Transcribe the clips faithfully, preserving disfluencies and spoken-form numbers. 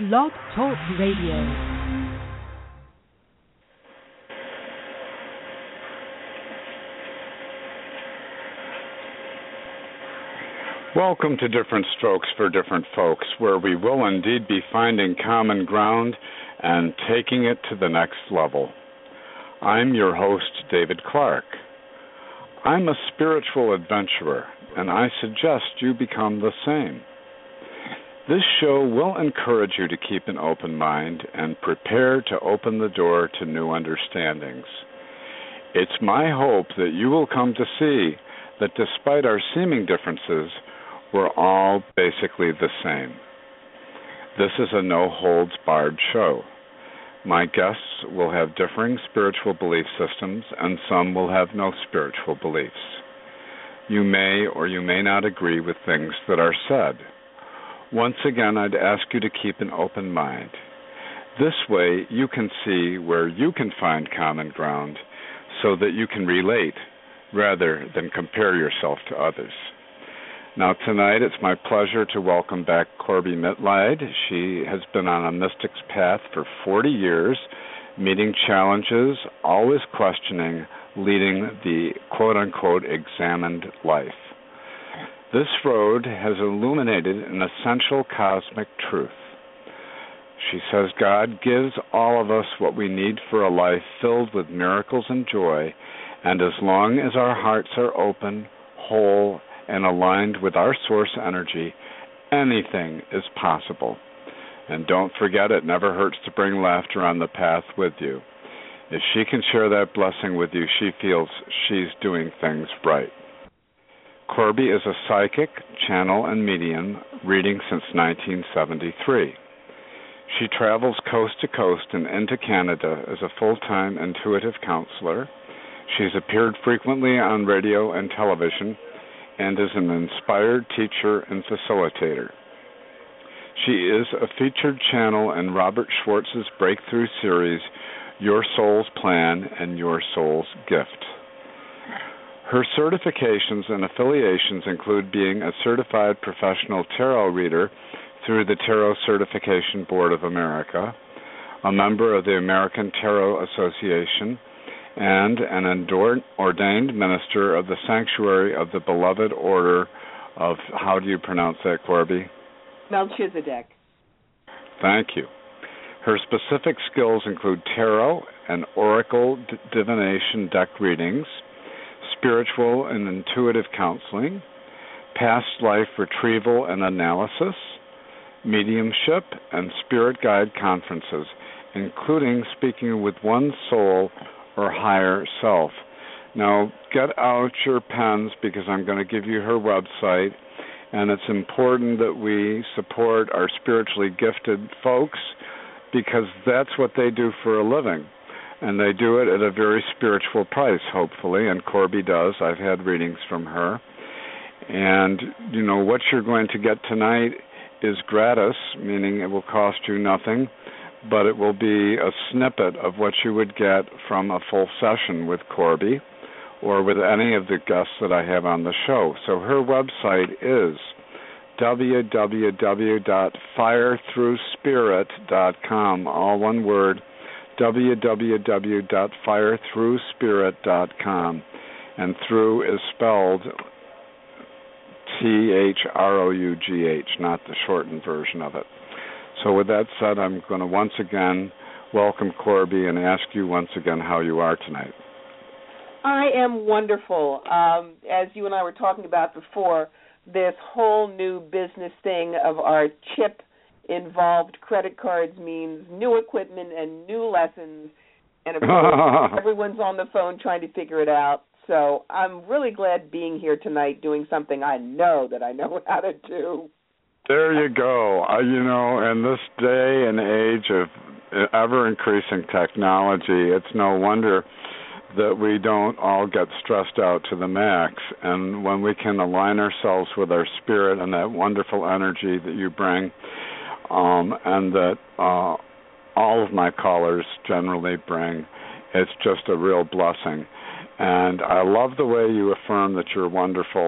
Blog Talk Radio. Welcome to Different Strokes for Different Folks, where we will indeed be finding common ground and taking it to the next level. I'm your host, David Clark. I'm a spiritual adventurer, and I suggest you become the same. This show will encourage you to keep an open mind and prepare to open the door to new understandings. It's my hope that you will come to see that despite our seeming differences, we're all basically the same. This is a no-holds-barred show. My guests will have differing spiritual belief systems, and some will have no spiritual beliefs. You may or you may not agree with things that are said. Once again, I'd ask you to keep an open mind. This way, you can see where you can find common ground so that you can relate rather than compare yourself to others. Now, tonight, it's my pleasure to welcome back Corbie Mitleid. She has been on a mystic's path for forty years, meeting challenges, always questioning, leading the quote-unquote examined life. This road has illuminated an essential cosmic truth. She says God gives all of us what we need for a life filled with miracles and joy, and as long as our hearts are open, whole, and aligned with our source energy, anything is possible. And don't forget, it never hurts to bring laughter on the path with you. If she can share that blessing with you, she feels she's doing things right. Corbie is a psychic, channel, and medium, reading since nineteen seventy-three. She travels coast to coast and into Canada as a full-time intuitive counselor. She's appeared frequently on radio and television and is an inspired teacher and facilitator. She is a featured channel in Robert Schwartz's breakthrough series, Your Soul's Plan and Your Soul's Gift. Her certifications and affiliations include being a certified professional tarot reader through the Tarot Certification Board of America, a member of the American Tarot Association, and an ordained minister of the Sanctuary of the Beloved Order of, how do you pronounce that, Corbie? Melchizedek. Thank you. Her specific skills include tarot and oracle d- divination deck readings, spiritual and intuitive counseling, past life retrieval and analysis, mediumship, and spirit guide conferences, including speaking with one's soul or higher self. Now, get out your pens because I'm going to give you her website, and it's important that we support our spiritually gifted folks because that's what they do for a living. And they do it at a very spiritual price, hopefully, and Corbie does. I've had readings from her. And, you know, what you're going to get tonight is gratis, meaning it will cost you nothing, but it will be a snippet of what you would get from a full session with Corbie or with any of the guests that I have on the show. So her website is w w w dot fire through spirit dot com, all one word, w w w dot fire through spirit dot com, and through is spelled T H R O U G H, not the shortened version of it. So with that said, I'm going to once again welcome Corbie and ask you once again how you are tonight. I am wonderful. Um, as you and I were talking about before, this whole new business thing of our chip-involved credit cards means new equipment and new lessons, and of course, everyone's on the phone trying to figure it out. So I'm really glad being here tonight doing something I know that I know how to do. There you go. Uh, you know, in this day and age of ever-increasing technology, it's no wonder that we don't all get stressed out to the max. And when we can align ourselves with our spirit and that wonderful energy that you bring, um, and that uh, all of my callers generally bring, it's just a real blessing. And I love the way you affirm that you're wonderful.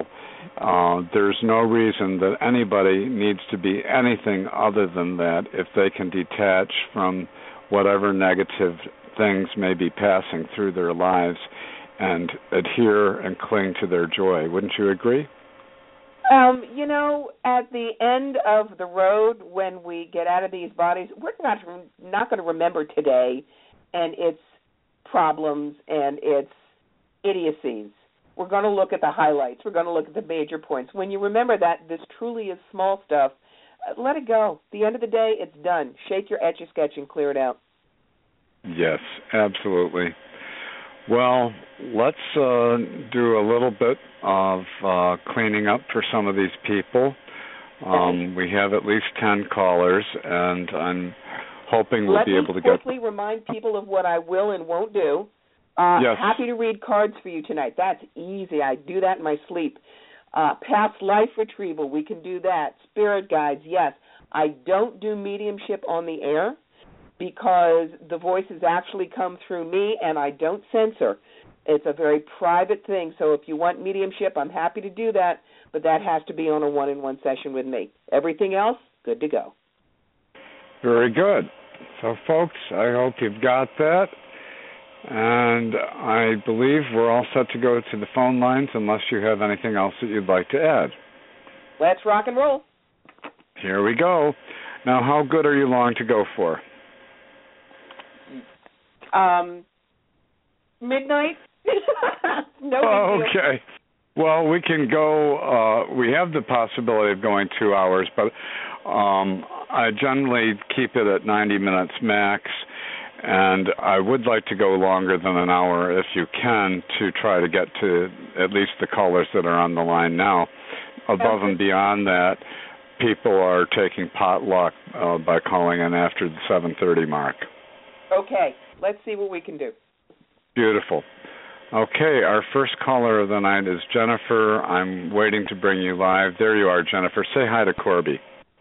Uh, there's no reason that anybody needs to be anything other than that if they can detach from whatever negative things may be passing through their lives and adhere and cling to their joy. Wouldn't you agree? Um, you know, at the end of the road, when we get out of these bodies, we're not not going to remember today and its problems and its idiocies. We're going to look at the highlights. We're going to look at the major points. When you remember that this truly is small stuff, uh, let it go. At the end of the day, it's done. Shake your Etch-a-Sketch and clear it out. Yes, absolutely. Well, let's uh, do a little bit of uh, cleaning up for some of these people. Um, we have at least ten callers, and I'm hoping we'll Let be able to get... Let me quickly remind people of what I will and won't do. Uh, yes. Happy to read cards for you tonight. That's easy. I do that in my sleep. Uh, past life retrieval, we can do that. Spirit guides, yes. I don't do mediumship on the air because the voices actually come through me and I don't censor. It's a very private thing. So if you want mediumship, I'm happy to do that, but that has to be on a one-on-one session with me. Everything else, good to go. Very good. So, folks, I hope you've got that. And I believe we're all set to go to the phone lines unless you have anything else that you'd like to add. Let's rock and roll. Here we go. Now, how good are you long to go for? Um, midnight? No big deal. Okay. Well, we can go, uh, we have the possibility of going two hours, but um, I generally keep it at ninety minutes max. And I would like to go longer than an hour if you can to try to get to at least the callers that are on the line now. Above and beyond that, people are taking potluck uh, by calling in after the seven thirty mark. Okay, let's see what we can do. Beautiful. Okay, our first caller of the night is Jennifer. I'm waiting to bring you live. There you are, Jennifer. Say hi to Corby.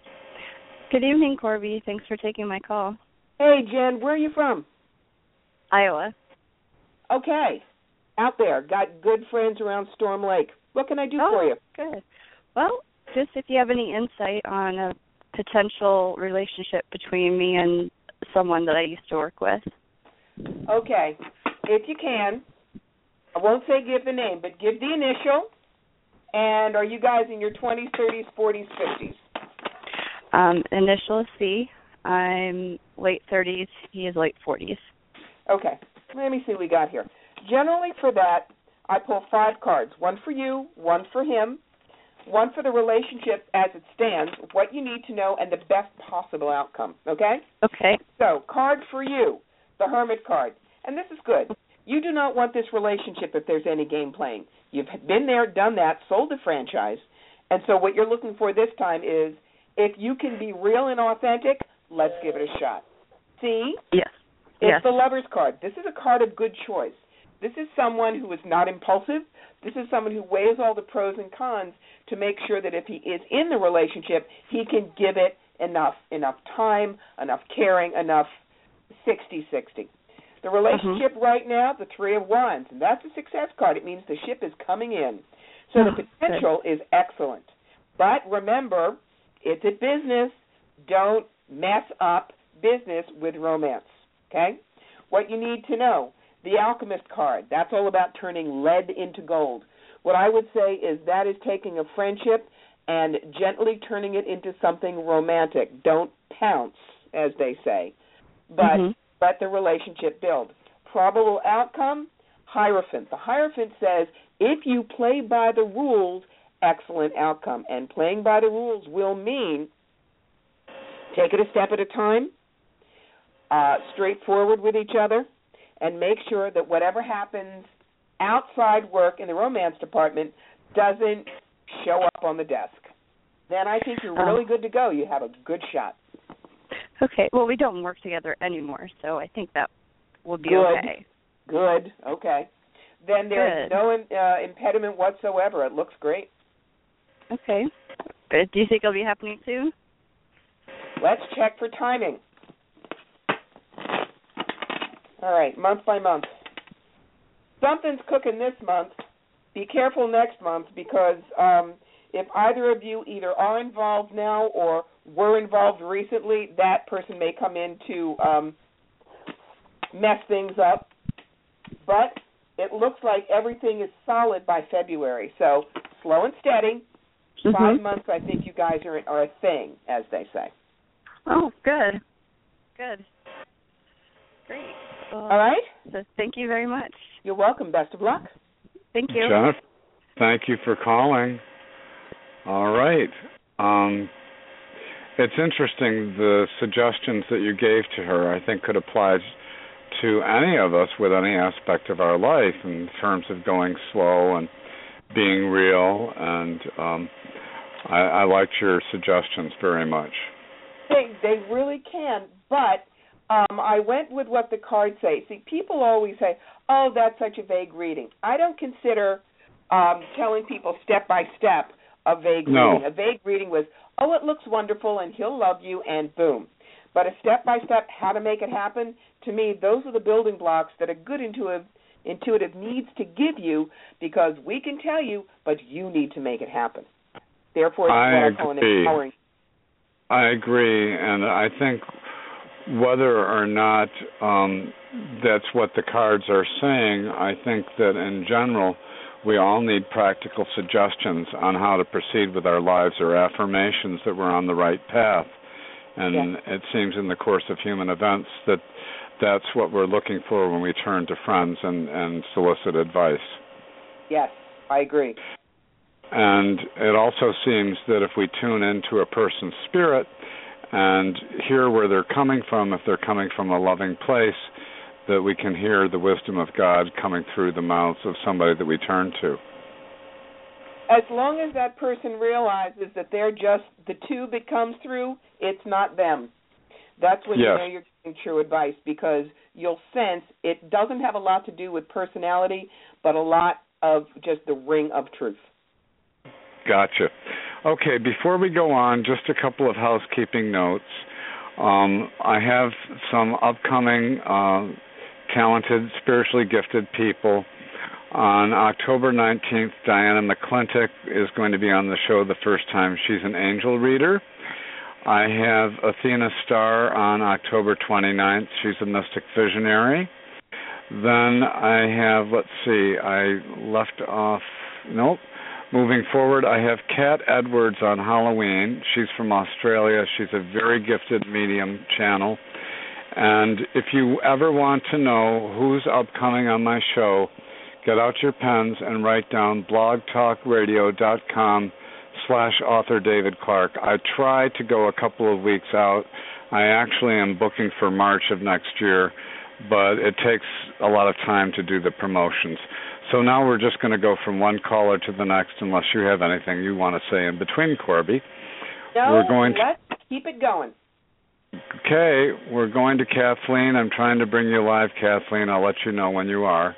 Good evening, Corby. Thanks for taking my call. Hey, Jen, where are you from? Iowa. Okay. Out there. Got good friends around Storm Lake. What can I do oh, for you? Good. Well, just if you have any insight on a potential relationship between me and someone that I used to work with. Okay. If you can, I won't say give the name, but give the initial. And are you guys in your twenties, thirties, forties, fifties? Um, initial is C. I'm late thirties. He is late forties. Okay. Let me see what we got here. Generally for that, I pull five cards. One for you, one for him, one for the relationship as it stands, what you need to know, and the best possible outcome. Okay? Okay. So, card for you, the Hermit card. And this is good. You do not want this relationship if there's any game playing. You've been there, done that, sold the franchise. And so what you're looking for this time is if you can be real and authentic, let's give it a shot. See? Yes. It's yes. the Lover's card. This is a card of good choice. This is someone who is not impulsive. This is someone who weighs all the pros and cons to make sure that if he is in the relationship, he can give it enough, enough time, enough caring, enough sixty-sixty. The relationship mm-hmm. right now, the Three of Wands, and that's a success card. It means the ship is coming in. So oh, the potential good. is excellent. But remember, it's a business. Don't mess up business with romance, okay? What you need to know, the Alchemist card, that's all about turning lead into gold. What I would say is that is taking a friendship and gently turning it into something romantic. Don't pounce, as they say, but mm-hmm. let the relationship build. Probable outcome, Hierophant. The Hierophant says if you play by the rules, excellent outcome. And playing by the rules will mean take it a step at a time, uh, straightforward with each other, and make sure that whatever happens outside work in the romance department doesn't show up on the desk. Then I think you're really good to go. You have a good shot. Okay. Well, we don't work together anymore, so I think that will be good. okay. Good. Okay. Then there's good. no uh, impediment whatsoever. It looks great. Okay. Good. Do you think it'll be happening soon? Let's check for timing. All right, month by month. Something's cooking this month. be careful next month because um, if either of you either are involved now or were involved recently, that person may come in to um, mess things up. But it looks like everything is solid by February. So slow and steady. Mm-hmm. Five months, I think you guys are, are a thing, as they say. Oh, good. Good. Great. Well, all right? So thank you very much. You're welcome. Best of luck. Thank you. Jennifer, thank you for calling. All right. Um, it's interesting, the suggestions that you gave to her, I think, could apply to any of us with any aspect of our life in terms of going slow and being real, and um, I, I liked your suggestions very much. They they really can, but um, I went with what the cards say. See, people always say, "Oh, that's such a vague reading." I don't consider um, telling people step by step a vague no. reading. A vague reading was, "Oh, it looks wonderful, and he'll love you," and boom. But a step by step, how to make it happen. To me, those are the building blocks that a good intuitive intuitive needs to give you, because we can tell you, but you need to make it happen. Therefore, it's I what I call an empowering. I agree, and I think whether or not um, that's what the cards are saying, I think that in general we all need practical suggestions on how to proceed with our lives or affirmations that we're on the right path. And yeah. It seems in the course of human events that that's what we're looking for when we turn to friends and, and solicit advice. Yes, I agree. And it also seems that if we tune into a person's spirit and hear where they're coming from, if they're coming from a loving place, that we can hear the wisdom of God coming through the mouths of somebody that we turn to. As long as that person realizes that they're just the tube it comes through, it's not them. That's when yes. you know you're getting true advice, because you'll sense it doesn't have a lot to do with personality, but a lot of just the ring of truth. Gotcha. Okay, before we go on, just a couple of housekeeping notes. Um, I have some upcoming uh, talented, spiritually gifted people. On October nineteenth, Diana McClintock is going to be on the show the first time. She's an angel reader. I have Athena Starr on October twenty-ninth. She's a mystic visionary. Then I have, let's see, I left off, nope. Moving forward, I have Kat Edwards on Halloween. She's from Australia. She's a very gifted medium channel. And if you ever want to know who's upcoming on my show, get out your pens and write down blogtalkradio.com slash author David Clark. I try to go a couple of weeks out. I actually am booking for March of next year, but it takes a lot of time to do the promotions. So now we're just going to go from one caller to the next, unless you have anything you want to say in between, Corby. No, we're going let's to... keep it going. Okay, we're going to Kathleen. I'm trying to bring you live, Kathleen. I'll let you know when you are.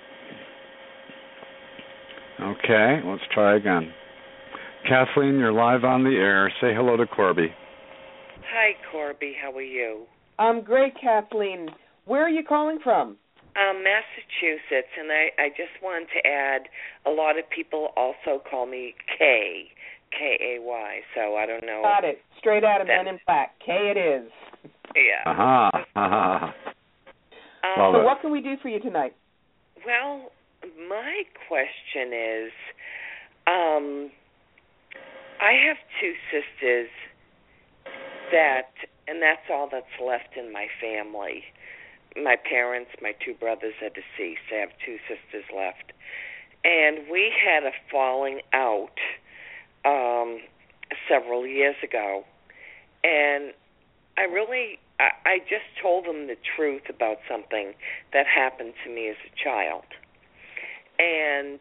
Okay, let's try again. Kathleen, you're live on the air. Say hello to Corby. Hi, Corby. How are you? I'm great, Kathleen. Where are you calling from? Um, Massachusetts, and I, I just want to add, a lot of people also call me Kay, K A Y, so I don't know. Got it. Straight out of Men in Black. Kay it is. Yeah. Aha. Uh-huh. Um, so what can we do for you tonight? Well, my question is, um, I have two sisters that, and that's all that's left in my family. My parents, my two brothers are deceased. I have two sisters left. And we had a falling out um, several years ago. And I really, I, I just told them the truth about something that happened to me as a child. And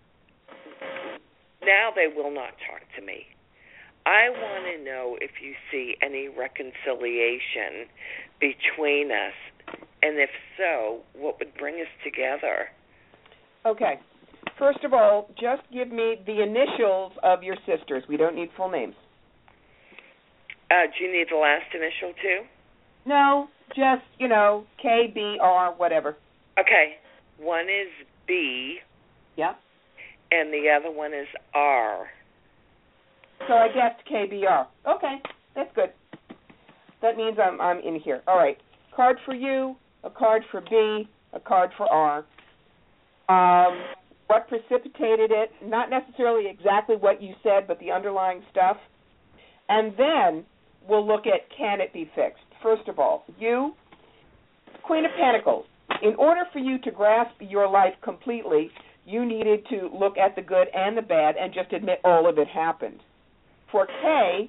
now they will not talk to me. I want to know if you see any reconciliation between us, and if so, what would bring us together? Okay. First of all, just give me the initials of your sisters. We don't need full names. Uh, do you need the last initial too? No, just, you know, K, B, R, whatever. Okay. One is B. Yeah. and the other one is R. So I guessed K B R. Okay, that's good. That means I'm I'm in here. All right. Card for you, a card for B, a card for R. Um, what precipitated it? Not necessarily exactly what you said, but the underlying stuff. And then we'll look at can it be fixed. First of all, you, Queen of Pentacles. In order for you to grasp your life completely, you needed to look at the good and the bad and just admit all of it happened. For K,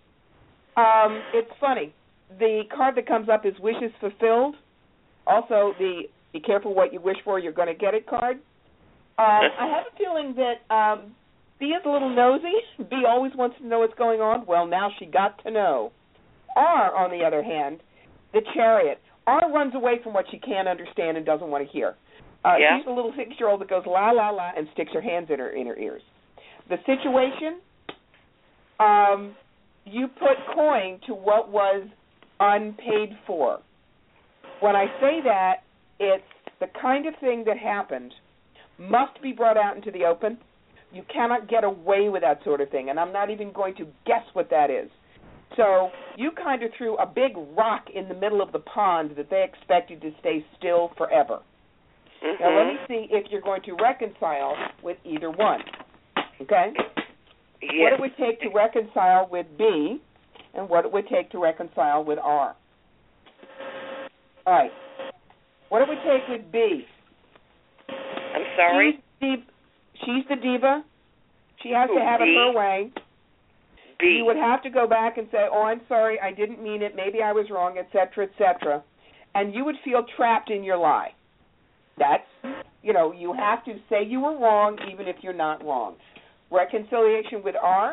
um, it's funny. The card that comes up is Wishes Fulfilled. Also, the Be Careful What You Wish For, You're Going to Get It card. Um, I have a feeling that um, B is a little nosy. B always wants to know what's going on. Well, now she got to know. R, on the other hand, the Chariot. R runs away from what she can't understand and doesn't want to hear. Uh, yeah. She's a little six-year-old that goes la, la, la, and sticks her hands in her, in her ears. The situation, um, you put coin to what was unpaid for. When I say that, it's the kind of thing that happened must be brought out into the open. You cannot get away with that sort of thing, and I'm not even going to guess what that is. So you kind of threw a big rock in the middle of the pond that they expected to stay still forever. Mm-hmm. Now let me see if you're going to reconcile with either one. Okay? Yes. What it would take to reconcile with B and what it would take to reconcile with R. All right. What it would take with B. I'm sorry? She's, she's the diva. She has Who, to have B? it her way. B. You would have to go back and say, oh, I'm sorry, I didn't mean it, maybe I was wrong, et cetera, et cetera. And you would feel trapped in your lie. That's, you know, you have to say you were wrong even if you're not wrong. Reconciliation with R,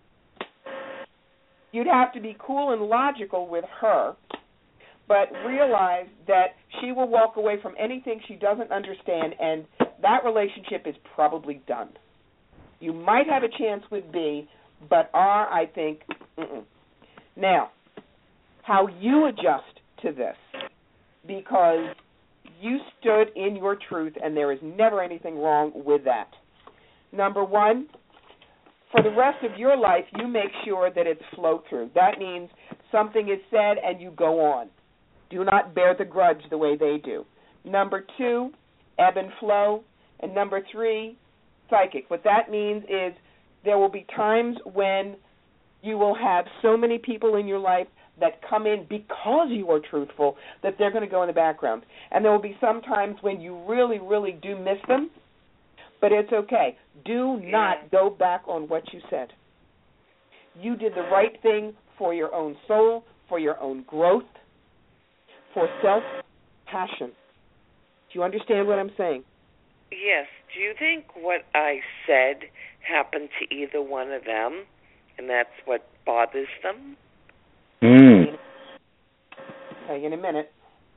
you'd have to be cool and logical with her, but realize that she will walk away from anything she doesn't understand, and that relationship is probably done. You might have a chance with B, but R, I think, mm-mm. Now, how you adjust to this, because you stood in your truth, and there is never anything wrong with that. Number one, for the rest of your life, you make sure that it's flow through. That means something is said and you go on. Do not bear the grudge the way they do. Number two, ebb and flow. And number three, psychic. What that means is there will be times when you will have so many people in your life that come in because you are truthful that they're going to go in the background. And there will be some times when you really, really do miss them, but it's okay. Do not go back on what you said. You did the right thing for your own soul, for your own growth, for self-passion. Do you understand what I'm saying? Yes. Do you think what I said happened to either one of them, and that's what bothers them? Mm. Tell you in a minute.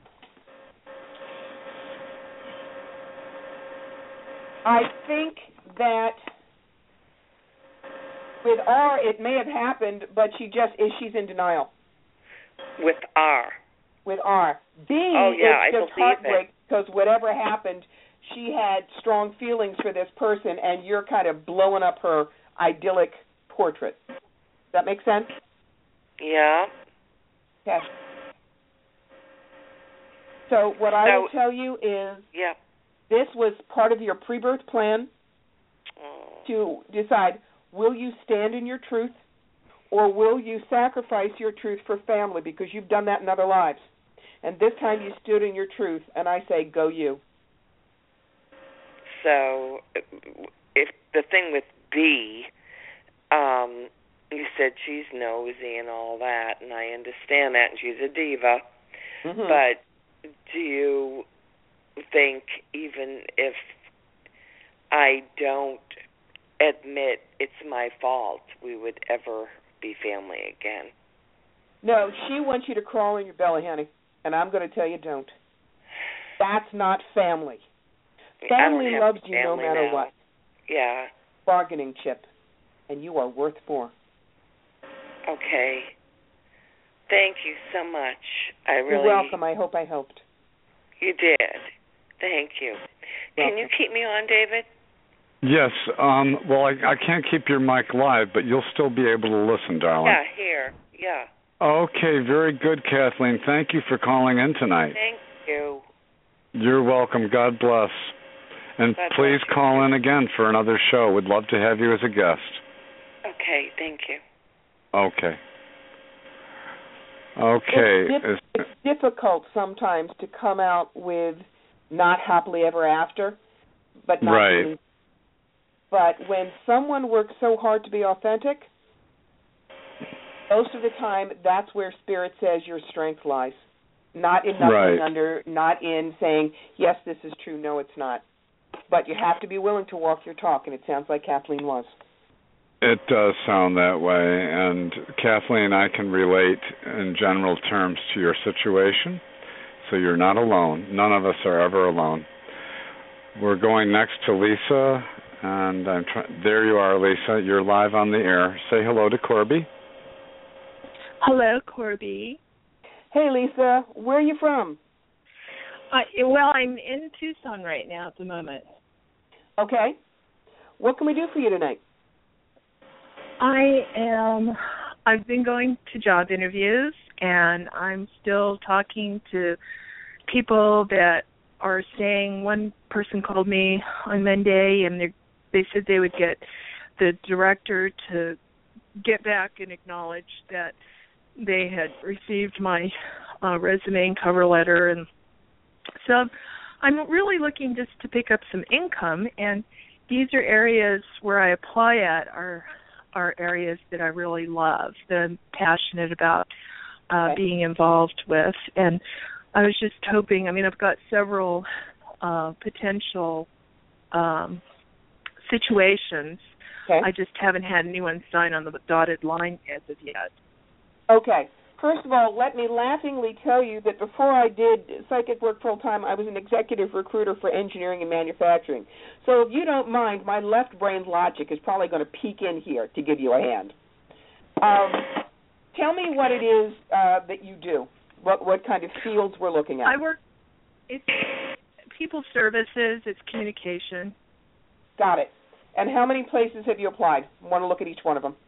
I think that with R, it may have happened, but she just is. She's in denial. With R. With R. B oh, yeah, is I just believe heartbreak because whatever happened, she had strong feelings for this person, and you're kind of blowing up her idyllic portrait. Does that make sense? Yeah. Okay. So what I so, will tell you is yeah. this was part of your pre-birth plan oh. to decide, will you stand in your truth or will you sacrifice your truth for family, because you've done that in other lives. And this time you stood in your truth, and I say, go you. So if the thing with B, um, you said she's nosy and all that, and I understand that, and she's a diva. Mm-hmm. But do you think even if I don't admit it's my fault, we would ever be family again? No, she wants you to crawl in your belly, honey, and I'm going to tell you don't. That's not family. Family loves you no matter now. what. Yeah. Bargaining chip, and you are worth more. Okay. Thank you so much. I really. You're welcome. I hope I helped. You did. Thank you. Welcome. Can you keep me on, David? Yes. Um, well, I, I can't keep your mic live, but you'll still be able to listen, darling. Yeah, here. Yeah. Okay, very good, Kathleen. Thank you for calling in tonight. Thank you. You're welcome. God bless. And God please bless call you. in again for another show. We'd love to have you as a guest. Okay, thank you. Okay. Okay. It's, dif- it's difficult sometimes to come out with not happily ever after, but not right. being. But when someone works so hard to be authentic, most of the time that's where Spirit says your strength lies. Not in nothing right. under, not in saying, yes, this is true, no, it's not. But you have to be willing to walk your talk, and it sounds like Kathleen was. It does sound that way, and Kathleen, I can relate in general terms to your situation, so you're not alone. None of us are ever alone. We're going next to Lisa, and I'm try- there you are, Lisa. You're live on the air. Say hello to Corby. Hello, Corby. Hey, Lisa. Where are you from? Uh, well, I'm in Tucson right now at the moment. Okay. What can we do for you tonight? I am, I've been going to job interviews, and I'm still talking to people that are saying, one person called me on Monday, and they they said they would get the director to get back and acknowledge that they had received my uh, resume and cover letter. And so I'm really looking just to pick up some income, and these are areas where I apply at are are areas that I really love, that I'm passionate about uh, okay. being involved with. And I was just hoping, I mean, I've got several uh, potential um, situations. Okay. I just haven't had anyone sign on the dotted line as of yet. Okay. First of all, let me laughingly tell you that before I did psychic work full-time, I was an executive recruiter for engineering and manufacturing. So if you don't mind, my left brain logic is probably going to peek in here to give you a hand. Um, tell me what it is uh, that you do, what what kind of fields we're looking at. I work, it's people services, it's communication. Got it. And how many places have you applied? I want to look at each one of them.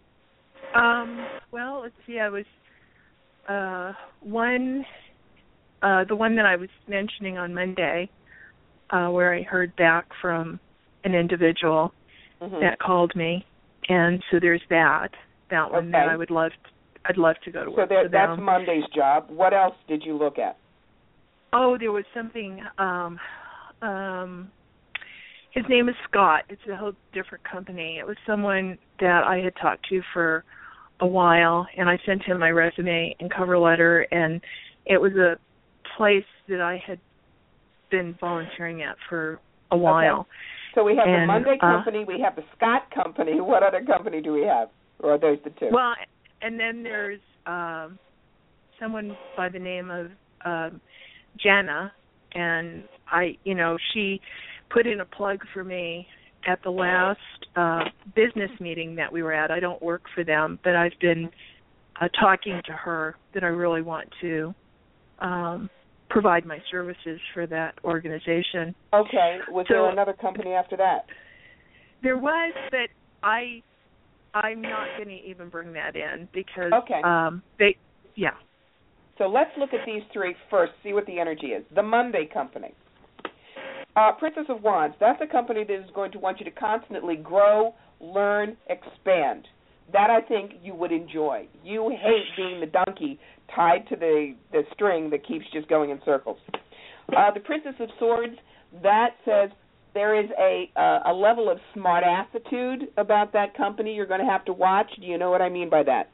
Um, well, let's see, I was uh, one, uh, the one that I was mentioning on Monday, uh, where I heard back from an individual mm-hmm. that called me, and so there's that, that one okay. that I would love, to, I'd love to go to so work there, for that's them. Monday's job. What else did you look at? Oh, there was something, um, um, his name is Scott. It's a whole different company. It was someone that I had talked to for a while, and I sent him my resume and cover letter, and it was a place that I had been volunteering at for a while. Okay. So we have and, the Monday uh, company, we have the Scott company. What other company do we have? Or are those the two? Well, and then there's um, someone by the name of um, Jana, and I, you know, she put in a plug for me at the last uh, business meeting that we were at. I don't work for them, but I've been uh, talking to her that I really want to um, provide my services for that organization. Okay. Was so, there another company after that? There was, but I, I'm not going to even bring that in because okay. um, they, yeah. So let's look at these three first, see what the energy is. The Monday company. Uh, Princess of Wands, that's a company that is going to want you to constantly grow, learn, expand. That I think you would enjoy. You hate being the donkey tied to the, the string that keeps just going in circles. Uh, the Princess of Swords, that says there is a uh, a level of smart attitude about that company you're going to have to watch. Do you know what I mean by that?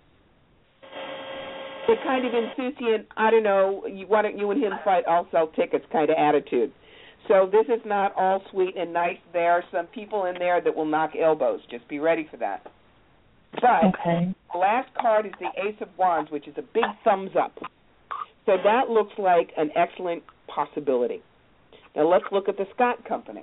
The kind of insouciant, I don't know, you, why don't you and him fight, I'll sell tickets kind of attitude. So this is not all sweet and nice. There are some people in there that will knock elbows. Just be ready for that. But okay. the last card is the Ace of Wands, which is a big thumbs up. So that looks like an excellent possibility. Now let's look at the Scott company.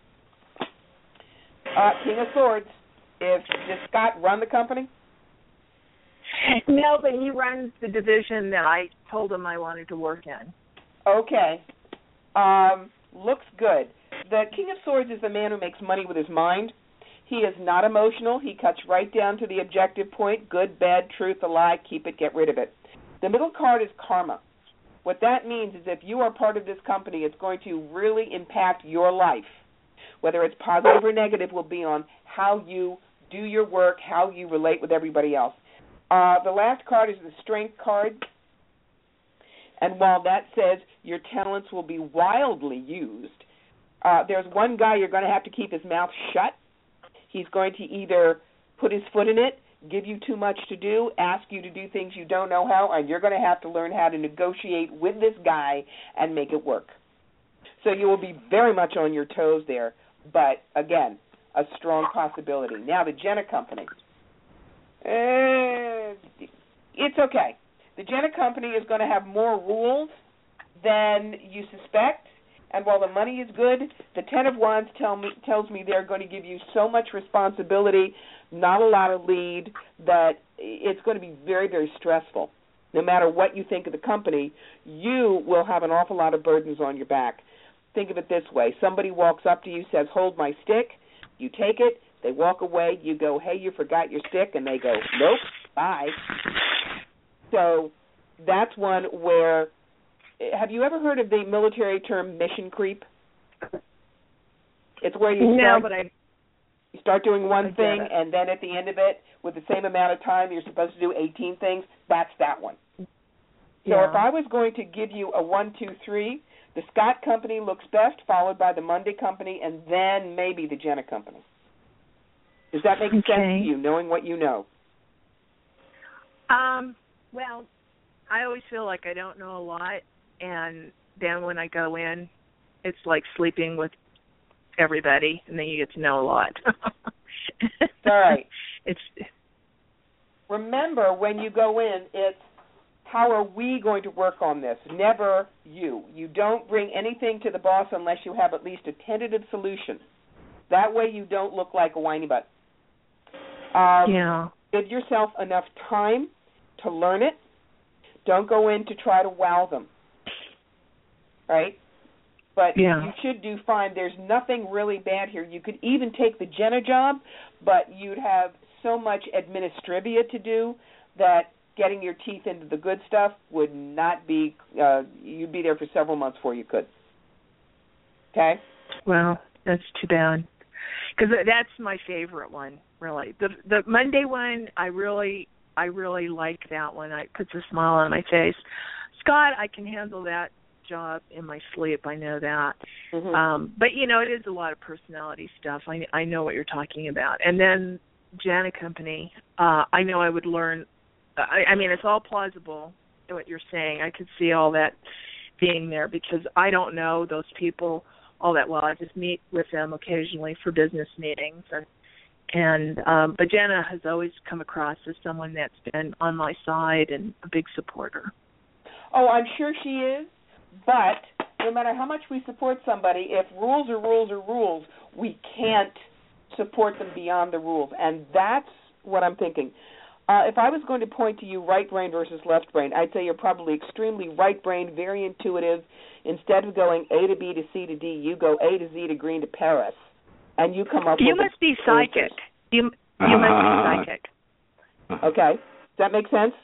Uh, King of Swords. If does Scott run the company? No, but he runs the division that I told him I wanted to work in. Okay. Um, looks good. the King of Swords is the man who makes money with his mind. He is not emotional. He cuts right down to the objective point, good, bad, truth, a lie, keep it, get rid of it. The middle card is karma. What that means is if you are part of this company, it's going to really impact your life. Whether it's positive or negative will be on how you do your work, how you relate with everybody else. Uh, the last card is the Strength card. And while that says your talents will be wildly used, uh, there's one guy you're going to have to keep his mouth shut. He's going to either put his foot in it, give you too much to do, ask you to do things you don't know how, and you're going to have to learn how to negotiate with this guy and make it work. So you will be very much on your toes there, but, again, a strong possibility. Now, the Jenna Company. Uh, it's okay. The Jenna Company is going to have more rules than you suspect. And while the money is good, the Ten of Wands tell me, tells me they're going to give you so much responsibility, not a lot of lead, that it's going to be very, very stressful. No matter what you think of the company, you will have an awful lot of burdens on your back. Think of it this way. Somebody walks up to you, says, hold my stick. You take it. They walk away. You go, hey, you forgot your stick. And they go, nope, bye. So that's one where... Have you ever heard of the military term mission creep? It's where you start, no, but I, you start doing one I thing, and then at the end of it, with the same amount of time, you're supposed to do eighteen things. That's that one. So yeah. if I was going to give you a one, two, three, the Scott Company looks best, followed by the Monday Company, and then maybe the Jenna Company. Does that make okay. sense to you, knowing what you know? Um. Well, I always feel like I don't know a lot. And then when I go in, it's like sleeping with everybody, and then you get to know a lot. All right. It's remember, when you go in, it's how are we going to work on this? Never you. You don't bring anything to the boss unless you have at least a tentative solution. That way you don't look like a whiny butt. Um, yeah. Give yourself enough time to learn it. Don't go in to try to wow them. Right? But yeah. you should do fine. There's nothing really bad here. You could even take the Jenna job, but you'd have so much administrivia to do that getting your teeth into the good stuff would not be, uh, you'd be there for several months before you could. Okay? Well, that's too bad. Because that's my favorite one, really. The the Monday one, I really, I really like that one. It puts a smile on my face. Scott, I can handle that job in my sleep. I know that. Mm-hmm. Um, but, you know, it is a lot of personality stuff. I, I know what you're talking about. And then Jenna Company, uh, I know I would learn. I, I mean, it's all plausible, what you're saying. I could see all that being there because I don't know those people all that well. I just meet with them occasionally for business meetings. And, and um, but Jenna has always come across as someone that's been on my side and a big supporter. Oh, I'm sure she is. But no matter how much we support somebody, if rules are rules are rules, we can't support them beyond the rules. And that's what I'm thinking. Uh, if I was going to point to you right brain versus left brain, I'd say you're probably extremely right brain, very intuitive. Instead of going A to B to C to D, you go A to Z to green to Paris. And you come up you with... You must be psychic. You, you must be psychic. Okay. Does that make sense?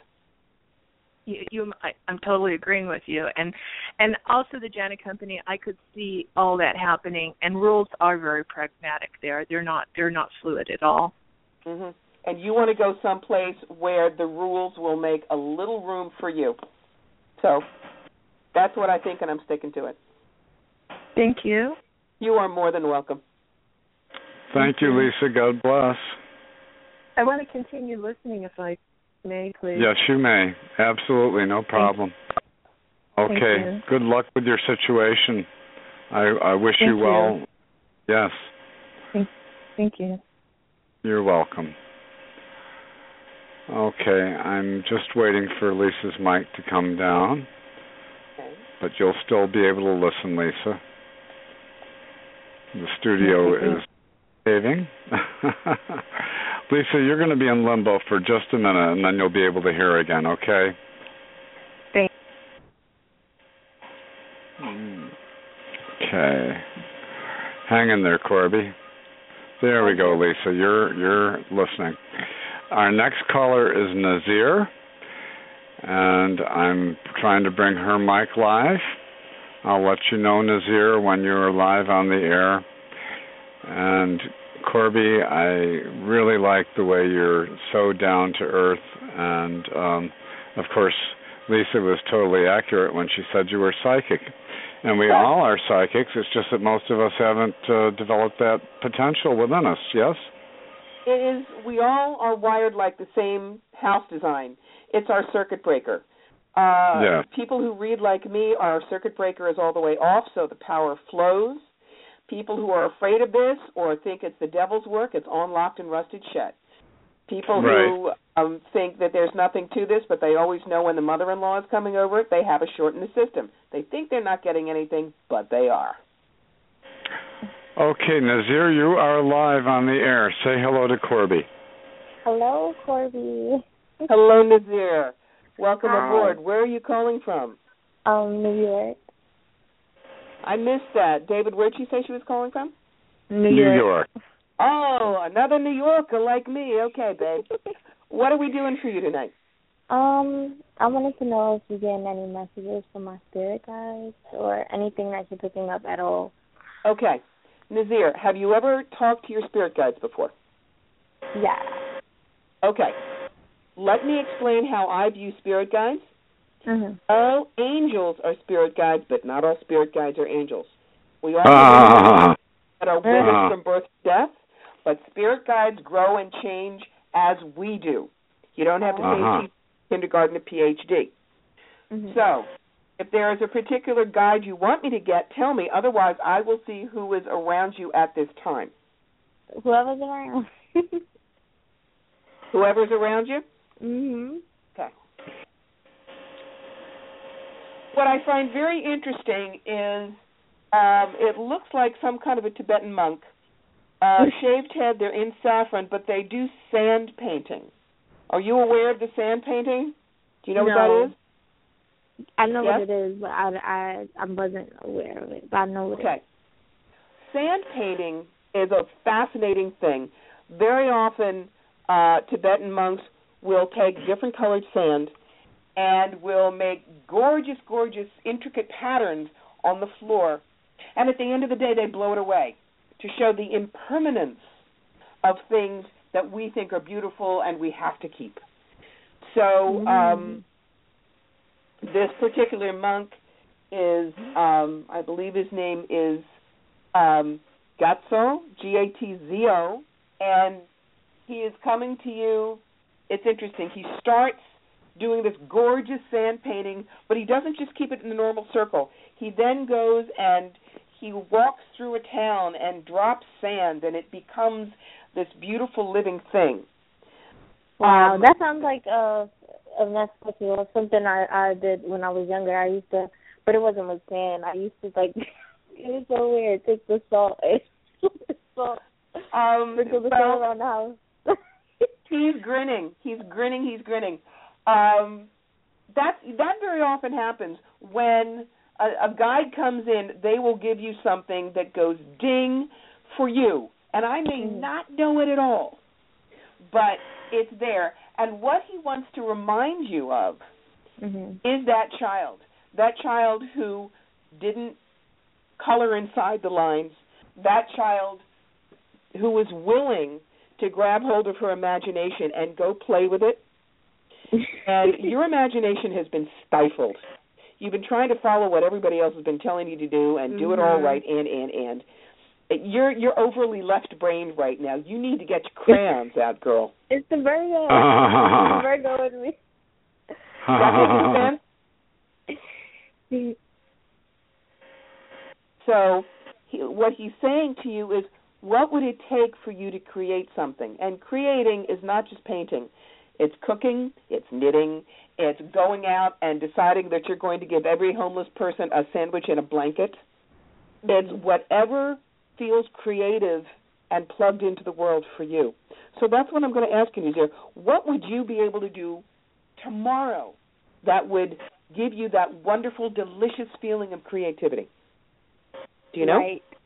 You, you, I, I'm totally agreeing with you, and and also the Jenna Company. I could see all that happening, and rules are very pragmatic. There, they're not they're not fluid at all. Mm-hmm. And you want to go someplace where the rules will make a little room for you. So that's what I think, and I'm sticking to it. Thank you. You are more than welcome. Thank you, Lisa. God bless. I want to continue listening if I may, please. Yes, you may. Absolutely, no problem. Thank okay. you. Good luck with your situation. I, I wish Thank you well. You. Yes. Thank, thank you. You're welcome. Okay, I'm just waiting for Lisa's mic to come down. Okay. But you'll still be able to listen, Lisa. The studio okay. is saving. Lisa, you're going to be in limbo for just a minute, and then you'll be able to hear again, okay? Thanks. Okay. Hang in there, Corby. There we go, Lisa. You're you're listening. Our next caller is Nazir, and I'm trying to bring her mic live. I'll let you know, Nazir, when you're live on the air. And Corby, I really like the way you're so down to earth, and um, of course, Lisa was totally accurate when she said you were psychic. And we all are psychics. It's just that most of us haven't uh, developed that potential within us, yes? It is. We all are wired like the same house design. It's our circuit breaker. Uh, yeah. People who read like me, our circuit breaker is all the way off, so the power flows. People who are afraid of this or think it's the devil's work, it's on, locked, and rusted shut. People right. who um, think that there's nothing to this, but they always know when the mother-in-law is coming over it, they have a short in the system. They think they're not getting anything, but they are. Okay, Nazir, you are live on the air. Say hello to Corby. Hello, Corby. Hello, Nazir. Welcome Hi. aboard. Where are you calling from? Um, New York. I missed that. David, where'd she say she was calling from? New New York. York. Oh, another New Yorker like me. Okay, babe. What are we doing for you tonight? Um, I wanted to know if you're getting any messages from my spirit guides or anything that you're picking up at all. Okay. Nazir, have you ever talked to your spirit guides before? Yeah. Okay. Let me explain how I view spirit guides. Mm-hmm. All angels are spirit guides, but not all spirit guides are angels. We all Ah. that are with us from birth to death, but spirit guides grow and change as we do. You don't have to Uh-huh. say kindergarten to P H D. Mm-hmm. So, if there is a particular guide you want me to get, tell me. Otherwise, I will see who is around you at this time. Whoever's around. Whoever's around you? Mhm. Okay. What I find very interesting is um, it looks like some kind of a Tibetan monk. Uh, shaved head, they're in saffron, but they do sand painting. Are you aware of the sand painting? Do you know No. what that is? I know Yes? what it is, but I, I, I wasn't aware of it, but I know what Okay. it is. Sand painting is a fascinating thing. Very often, uh, Tibetan monks will take different colored sand and will make gorgeous, gorgeous, intricate patterns on the floor. And at the end of the day, they blow it away to show the impermanence of things that we think are beautiful and we have to keep. So um, this particular monk is, um, I believe his name is um, Gatzo, G A T Z O, and he is coming to you. It's interesting. He starts doing this gorgeous sand painting, but he doesn't just keep it in the normal circle. He then goes and he walks through a town and drops sand, and it becomes this beautiful living thing. Wow, Um, that sounds like uh, a necessity or something I, I did when I was younger. I used to, but it wasn't with sand. I used to, like, it was so weird. Take the salt, salt, um, sprinkle the well, sand around the house. He's grinning. He's grinning. He's grinning. Um, that that very often happens when a, a guide comes in. They will give you something that goes ding for you, and I may Mm. not know it at all, but it's there. And what he wants to remind you of Mm-hmm. is that child, that child who didn't color inside the lines, that child who was willing to grab hold of her imagination and go play with it. And your imagination has been stifled. You've been trying to follow what everybody else has been telling you to do and do it all Mhm. right, and, and, and. You're you're overly left-brained right now. You need to get your crayons out, girl. It's the Virgo. It's the Virgo in me. Does that make sense? So he, what he's saying to you is, what would it take for you to create something? And creating is not just painting. It's cooking, it's knitting, it's going out and deciding that you're going to give every homeless person a sandwich and a blanket. It's whatever feels creative and plugged into the world for you. So that's what I'm going to ask you, Nazir. What would you be able to do tomorrow that would give you that wonderful, delicious feeling of creativity? Do you know? Right.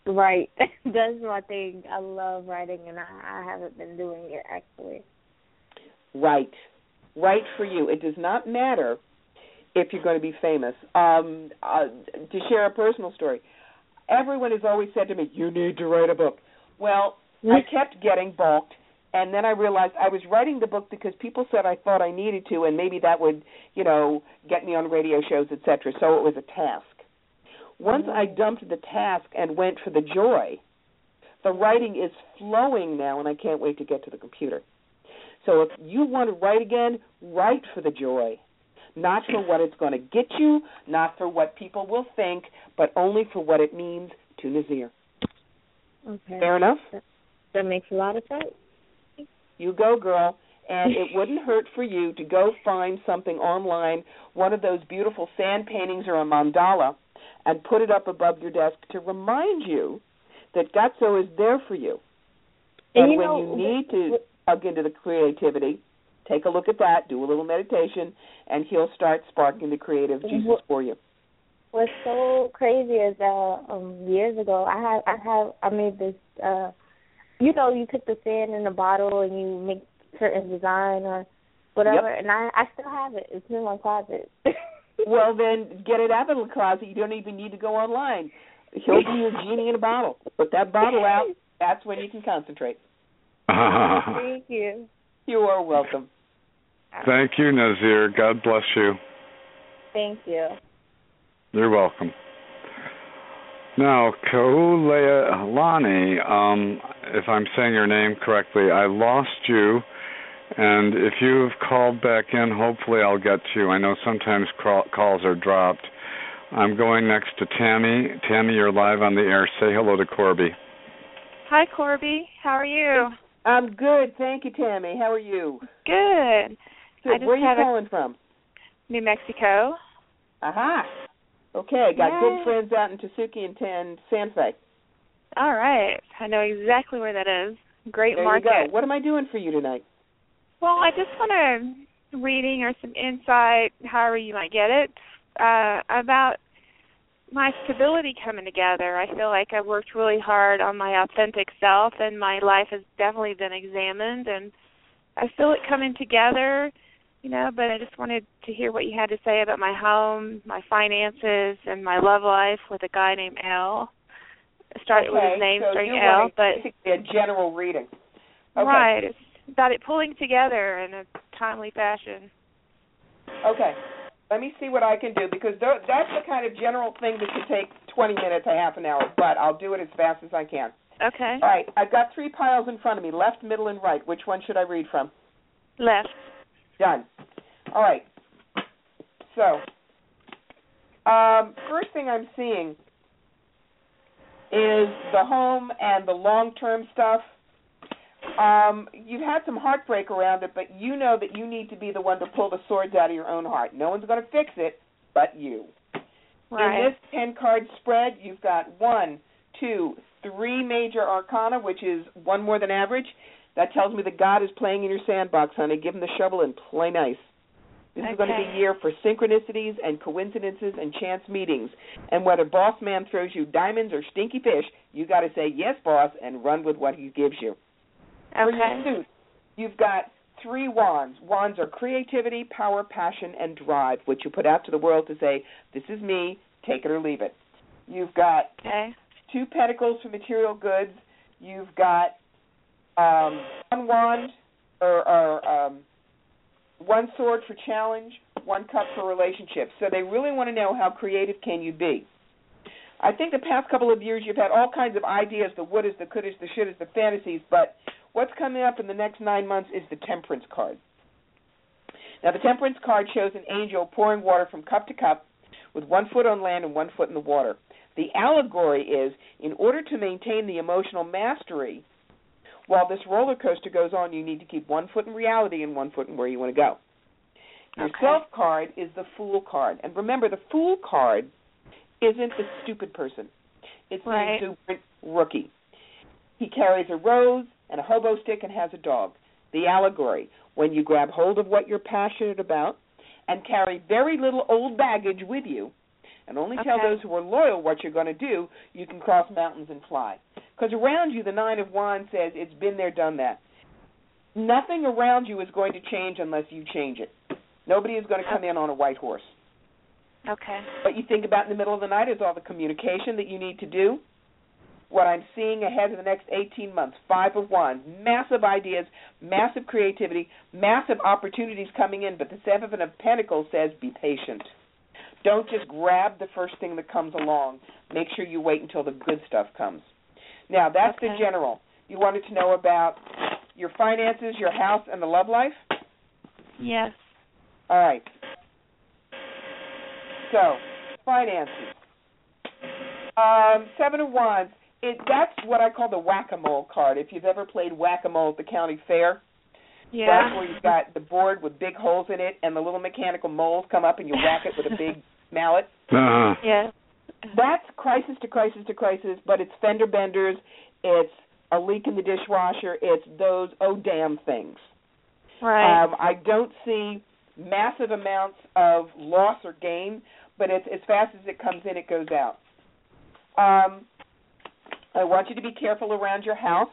write. That's my thing. I love writing, and I, I haven't been doing it, actually. Write. Write for you. It does not matter if you're going to be famous. Um, uh, to share a personal story, everyone has always said to me, you need to write a book. Well, I kept getting balked, and then I realized I was writing the book because people said I thought I needed to, and maybe that would, you know, get me on radio shows, et cetera. So it was a task. Once I dumped the task and went for the joy, the writing is flowing now, and I can't wait to get to the computer. So if you want to write again, write for the joy, not for what it's going to get you, not for what people will think, but only for what it means to Nazir. Okay. Fair enough? That, that makes a lot of sense. You go, girl. And it wouldn't hurt for you to go find something online, one of those beautiful sand paintings or a mandala, and put it up above your desk to remind you that Gatso is there for you. And, and you when know, you need to plug into the creativity, take a look at that, do a little meditation, and he'll start sparking the creative juices what, for you. What's so crazy is that um, years ago, I have I have I made this. Uh, you know, you put the sand in a bottle and you make certain design or whatever, yep. and I, I still have it. It's in my closet. Well, then get it out of the closet. You don't even need to go online. He'll be your genie in a bottle. Put that bottle out. That's when you can concentrate. Thank you. You are welcome. Thank you, Nazir. God bless you. Thank you. You're welcome. Now, Kaulani, um, if I'm saying your name correctly, I lost you, and if you've called back in, hopefully I'll get to you. I know sometimes calls are dropped. I'm going next to Tammy. Tammy, you're live on the air. Say hello to Corby. Hi, Corby. How are you? I'm good. Thank you, Tammy. How are you? Good. Good. I just Where are you calling a... from? New Mexico. Aha. Okay, got Yay. good friends out in Tasuki and, and Santa Fe. All right. I know exactly where that is. Great there market. You go. What am I doing for you tonight? Well, I just want a reading or some insight, however you might get it, uh, about my stability coming together. I feel like I've worked really hard on my authentic self, and my life has definitely been examined, and I feel it coming together. You know, but I just wanted to hear what you had to say about my home, my finances, and my love life with a guy named L. I started okay, with his name so starting you L, but basically a general reading. Okay. Right, it's about it pulling together in a timely fashion. Okay, let me see what I can do, because th- that's the kind of general thing that could take twenty minutes to half an hour, but I'll do it as fast as I can. Okay. All right, I've got three piles in front of me, left, middle, and right. Which one should I read from? Left. Done. All right. So, um, first thing I'm seeing is the home and the long-term stuff. Um, you've had some heartbreak around it, but you know that you need to be the one to pull the swords out of your own heart. No one's going to fix it but you. Right. In this ten-card spread, you've got one, two, three major arcana, which is one more than average. That tells me that God is playing in your sandbox, honey. Give him the shovel and play nice. This okay. is going to be a year for synchronicities and coincidences and chance meetings. And whether boss man throws you diamonds or stinky fish, you got to say, yes, boss, and run with what he gives you. Okay. For your suit, you've got three wands. Wands are creativity, power, passion, and drive, which you put out to the world to say, this is me, take it or leave it. You've got okay. two pentacles for material goods. You've got Um, one wand or, or um, one sword for challenge, one cup for relationships. So they really want to know how creative can you be. I think the past couple of years you've had all kinds of ideas, the would is, the could is, the should is, the fantasies, but what's coming up in the next nine months is the Temperance card. Now the Temperance card shows an angel pouring water from cup to cup with one foot on land and one foot in the water. The allegory is, in order to maintain the emotional mastery, while this roller coaster goes on, you need to keep one foot in reality and one foot in where you want to go. Your okay. self card is the Fool card. And remember, the Fool card isn't the stupid person. It's right. the exuberant rookie. He carries a rose and a hobo stick and has a dog. The allegory, when you grab hold of what you're passionate about and carry very little old baggage with you, And only Okay. tell those who are loyal what you're going to do. You can cross mountains and fly. Because around you, the Nine of Wands says it's been there, done that. Nothing around you is going to change unless you change it. Nobody is going to come in on a white horse. Okay. What you think about in the middle of the night is all the communication that you need to do. What I'm seeing ahead of the next eighteen months, Five of Wands, massive ideas, massive creativity, massive opportunities coming in, but the Seven of Pentacles says be patient. Don't just grab the first thing that comes along. Make sure you wait until the good stuff comes. Now, that's Okay. the general. You wanted to know about your finances, your house, and the love life? Yes. All right. So, finances. Um, Seven of Wands. It, that's what I call the whack-a-mole card. If you've ever played whack-a-mole at the county fair, Yeah. that's where you've got the board with big holes in it, and the little mechanical moles come up, and you whack it with a big mallet. Uh-huh. Yeah. That's crisis to crisis to crisis, but it's fender benders, it's a leak in the dishwasher, it's those oh damn things. Right. Um, I don't see massive amounts of loss or gain, but it's as fast as it comes in, it goes out. Um, I want you to be careful around your house.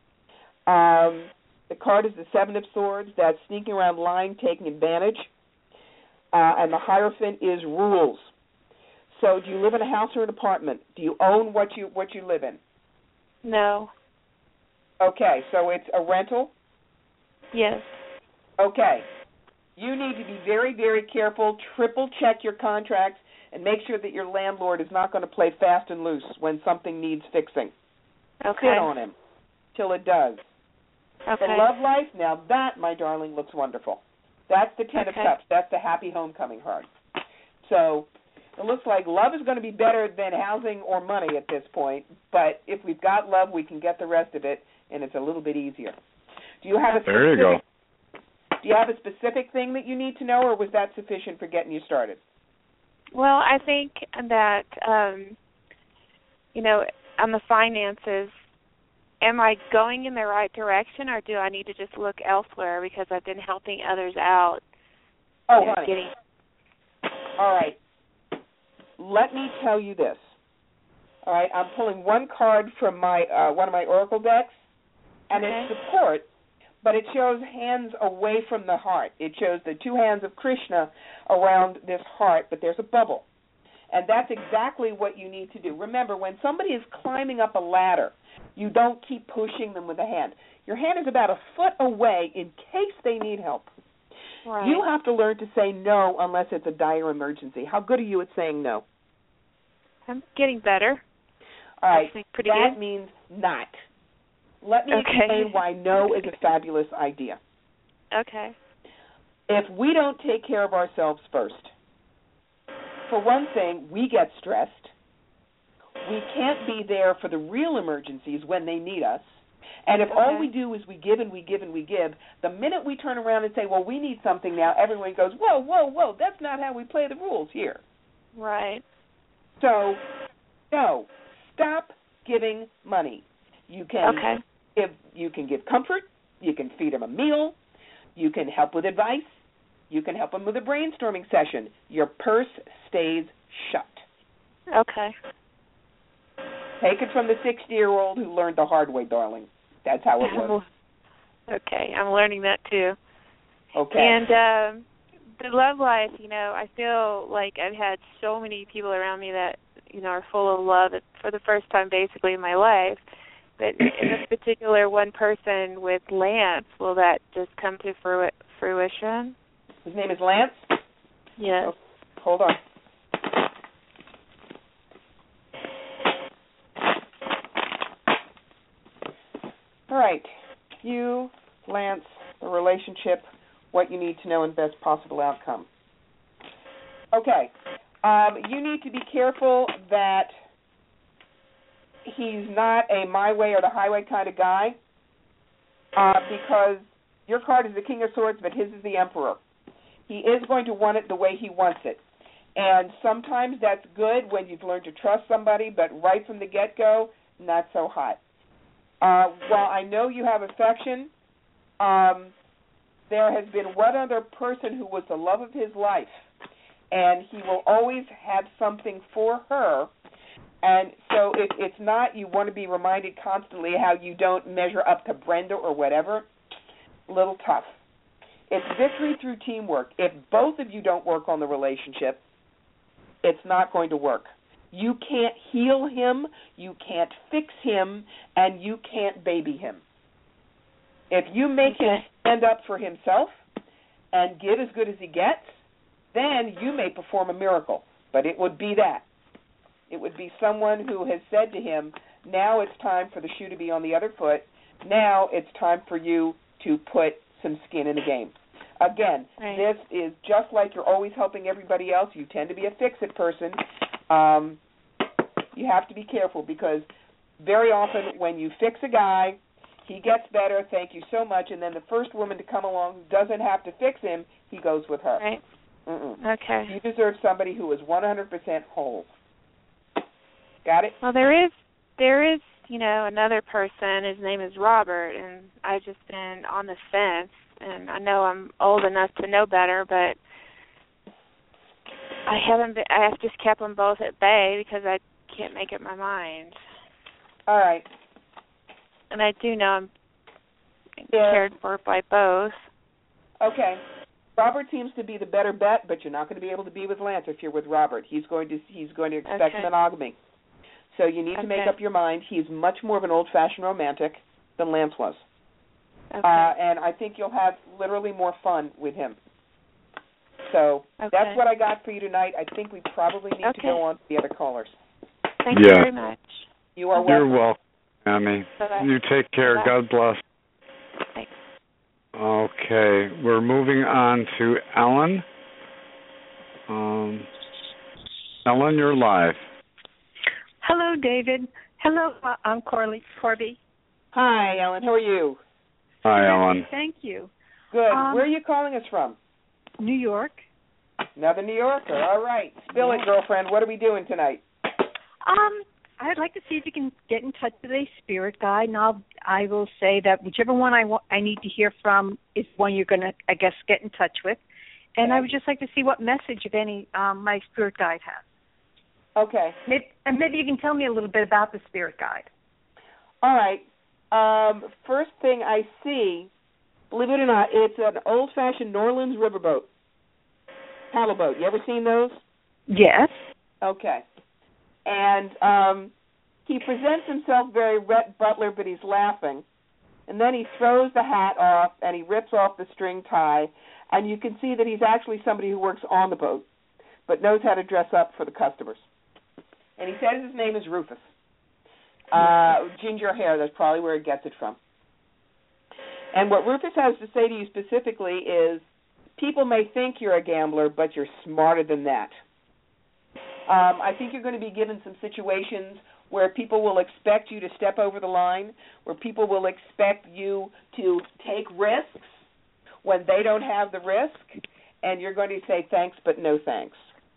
Um, the card is the Seven of Swords. That's sneaking around, lying, taking advantage. Uh, and the Hierophant is rules. So do you live in a house or an apartment? Do you own what you what you live in? No. Okay, so it's a rental? Yes. Okay. You need to be very, very careful, triple check your contracts, and make sure that your landlord is not going to play fast and loose when something needs fixing. Okay. Sit on him till it does. Okay. The love life, now that, my darling, looks wonderful. That's the Ten Okay. of Cups. That's the happy homecoming card. So it looks like love is going to be better than housing or money at this point, but if we've got love, we can get the rest of it, and it's a little bit easier. Do you have a specific, There you go. Do you have a specific thing that you need to know, or was that sufficient for getting you started? Well, I think that, um, you know, on the finances, am I going in the right direction, or do I need to just look elsewhere because I've been helping others out? Oh, you know, honey. Getting... All right. Let me tell you this. All right, I'm pulling one card from my uh, one of my oracle decks, and Okay. it's support, but it shows hands away from the heart. It shows the two hands of Krishna around this heart, but there's a bubble. And that's exactly what you need to do. Remember, when somebody is climbing up a ladder, you don't keep pushing them with a hand. Your hand is about a foot away in case they need help. Right. You have to learn to say no unless it's a dire emergency. How good are you at saying no? I'm getting better. All right, I think pretty that good. means not. Let me Okay. explain why no is a fabulous idea. Okay. If we don't take care of ourselves first, for one thing, we get stressed. We can't be there for the real emergencies when they need us. And if all Okay. we do is we give and we give and we give, the minute we turn around and say, well, we need something now, everyone goes, whoa, whoa, whoa, that's not how we play the rules here. Right. So, no, stop giving money. You can Okay. give, you can give comfort. You can feed them a meal. You can help with advice. You can help them with a brainstorming session. Your purse stays shut. Okay. Take it from the sixty-year-old who learned the hard way, darling. That's how it works. Okay, I'm learning that too. Okay. And um, the love life, you know, I feel like I've had so many people around me that, you know, are full of love for the first time basically in my life. But in this particular one person with Lance, will that just come to frui- fruition? His name is Lance? Yes. Oh, hold on. All right. You, Lance, the relationship, what you need to know, and best possible outcome. Okay. Um, you need to be careful that he's not a my way or the highway kind of guy, uh, because your card is the King of Swords, but his is the Emperor. He is going to want it the way he wants it. And sometimes that's good when you've learned to trust somebody, but right from the get-go, not so hot. Uh, while I know you have affection, um, there has been one other person who was the love of his life, and he will always have something for her. And so it, it's not you want to be reminded constantly how you don't measure up to Brenda or whatever. A little tough. It's victory through teamwork. If both of you don't work on the relationship, it's not going to work. You can't heal him, you can't fix him, and you can't baby him. If you make okay. him stand up for himself and get as good as he gets, then you may perform a miracle. But it would be that. It would be someone who has said to him, now it's time for the shoe to be on the other foot. Now it's time for you to put some skin in the game. Again, right. This is just like you're always helping everybody else. You tend to be a fix-it person. Um, you have to be careful because very often when you fix a guy, he gets better, thank you so much, and then the first woman to come along who doesn't have to fix him, he goes with her. Right. Mm-mm. Okay. You deserve somebody who is one hundred percent whole. Got it? Well, there is, there is, you know, another person. His name is Robert, and I've just been on the fence. And I know I'm old enough to know better, but I haven't. Been, I have just kept them both at bay because I can't make up my mind. All right. And I do know I'm yeah. cared for by both. Okay. Robert seems to be the better bet, but you're not going to be able to be with Lance if you're with Robert. He's going to he's going to expect okay. monogamy. So you need okay. to make up your mind. He's much more of an old-fashioned romantic than Lance was. Okay. Uh, and I think you'll have literally more fun with him. So okay. that's what I got for you tonight. I think we probably need okay. to go on to the other callers. Thank yeah. you very much. You are welcome. You're welcome, Amy. Bye-bye. You take care. Bye-bye. God bless. Thanks. Okay, we're moving on to Ellen. Um, Ellen, you're live. Hello, David. Hello, uh, I'm Corley, Corby. Hi, Ellen. How are you? Hi, Ellen. Thank you. Good. Um, Where are you calling us from? New York. Another New Yorker. All right. Spill yeah. it, girlfriend. What are we doing tonight? Um, I'd like to see if you can get in touch with a spirit guide, and I'll I will say that whichever one I want, I need to hear from is one you're going to, I guess, get in touch with. And I would just like to see what message, if any, um, my spirit guide has. Okay. Maybe, and maybe you can tell me a little bit about the spirit guide. All right. Um, first thing I see, believe it or not, it's an old-fashioned New Orleans riverboat, paddleboat. You ever seen those? Yes. Okay. And um, he presents himself very Rhett Butler, but he's laughing. And then he throws the hat off, and he rips off the string tie, and you can see that he's actually somebody who works on the boat, but knows how to dress up for the customers. And he says his name is Rufus. Uh, ginger hair, that's probably where he gets it from. And what Rufus has to say to you specifically is, people may think you're a gambler, but you're smarter than that. Um, I think you're going to be given some situations where people will expect you to step over the line, where people will expect you to take risks when they don't have the risk, and you're going to say thanks but no thanks.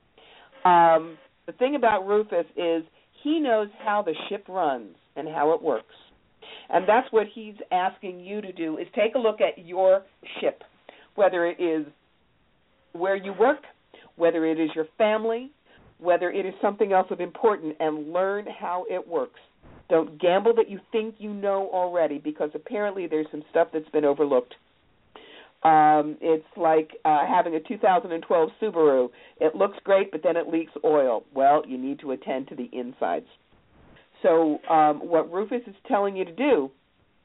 Um, the thing about Rufus is he knows how the ship runs and how it works. And that's what he's asking you to do, is take a look at your ship, whether it is where you work, whether it is your family, whether it is something else of importance, and learn how it works. Don't gamble that you think you know already, because apparently there's some stuff that's been overlooked. Um, it's like uh, having a two thousand twelve Subaru. It looks great, but then it leaks oil. Well, you need to attend to the insides. So um, what Rufus is telling you to do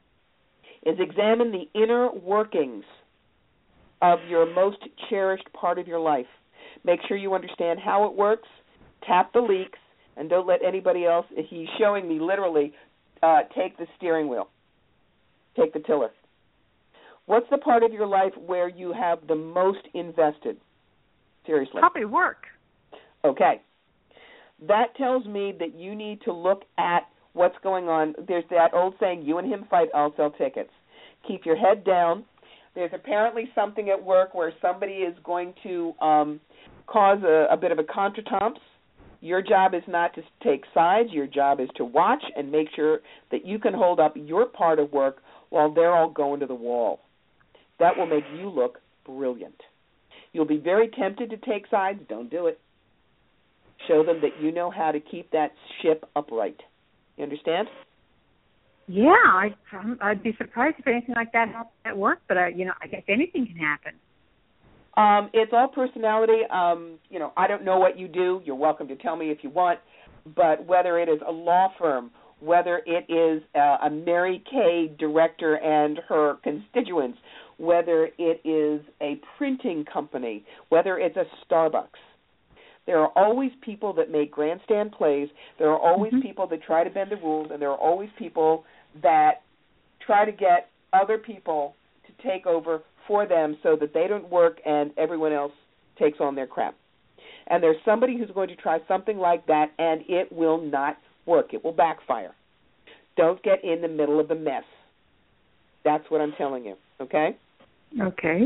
is examine the inner workings of your most cherished part of your life. Make sure you understand how it works, tap the leaks, and don't let anybody else, he's showing me literally, uh, take the steering wheel, take the tiller. What's the part of your life where you have the most invested? Seriously. Probably work. Okay. That tells me that you need to look at what's going on. There's that old saying, you and him fight, I'll sell tickets. Keep your head down. There's apparently something at work where somebody is going to um, cause a, a bit of a contretemps. Your job is not to take sides. Your job is to watch and make sure that you can hold up your part of work while they're all going to the wall. That will make you look brilliant. You'll be very tempted to take sides. Don't do it. Show them that you know how to keep that ship upright. You understand? Yeah, I, I'd be surprised if anything like that happened at work, but, I, you know, I guess anything can happen. Um, it's all personality. Um, you know, I don't know what you do. You're welcome to tell me if you want. But whether it is a law firm, whether it is uh, a Mary Kay director and her constituents, whether it is a printing company, whether it's a Starbucks, there are always people that make grandstand plays. There are always mm-hmm. people that try to bend the rules, and there are always people that try to get other people to take over for them so that they don't work and everyone else takes on their crap. And there's somebody who's going to try something like that, and it will not work. It will backfire. Don't get in the middle of the mess. That's what I'm telling you, okay? Okay.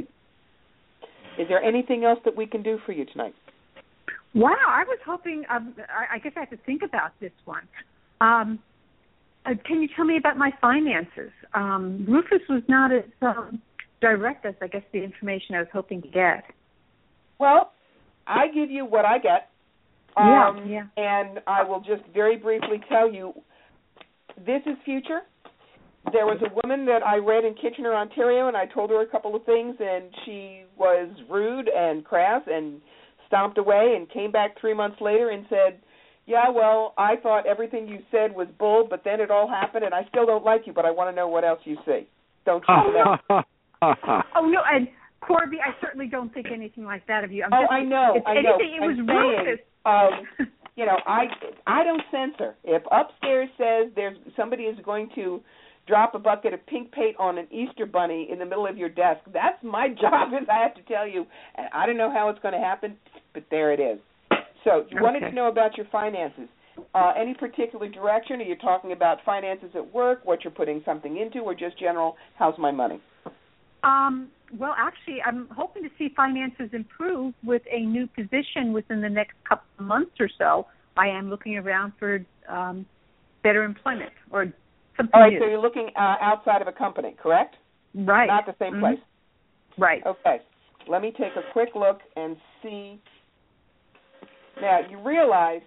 Is there anything else that we can do for you tonight? Wow, I was hoping, um, I, I guess I have to think about this one. Um, uh, can you tell me about my finances? Um, Rufus was not as um, direct as, I guess, the information I was hoping to get. Well, I give you what I get. Um, yeah, yeah. And I will just very briefly tell you, this is future. There was a woman that I read in Kitchener, Ontario, and I told her a couple of things, and she was rude and crass and stomped away and came back three months later and said, yeah, well, I thought everything you said was bull, but then it all happened, and I still don't like you, but I want to know what else you see. Don't you know? Oh, no, and Corby, I certainly don't think anything like that of you. I'm oh, just, I know, if I anything, know. It was I'm saying, Rufus. Um, you know, I I don't censor. If upstairs says there's somebody is going to drop a bucket of pink paint on an Easter bunny in the middle of your desk, that's my job, as I have to tell you. And I don't know how it's going to happen, but there it is. So you okay. wanted to know about your finances. Uh, any particular direction? Are you talking about finances at work, what you're putting something into, or just general, how's my money? Um, well, actually, I'm hoping to see finances improve with a new position within the next couple of months or so. I am looking around for um, better employment or something All right, new. so you're looking uh, outside of a company, correct? Right. Not the same mm-hmm. place. Right. Okay. Let me take a quick look and see. Now, you realize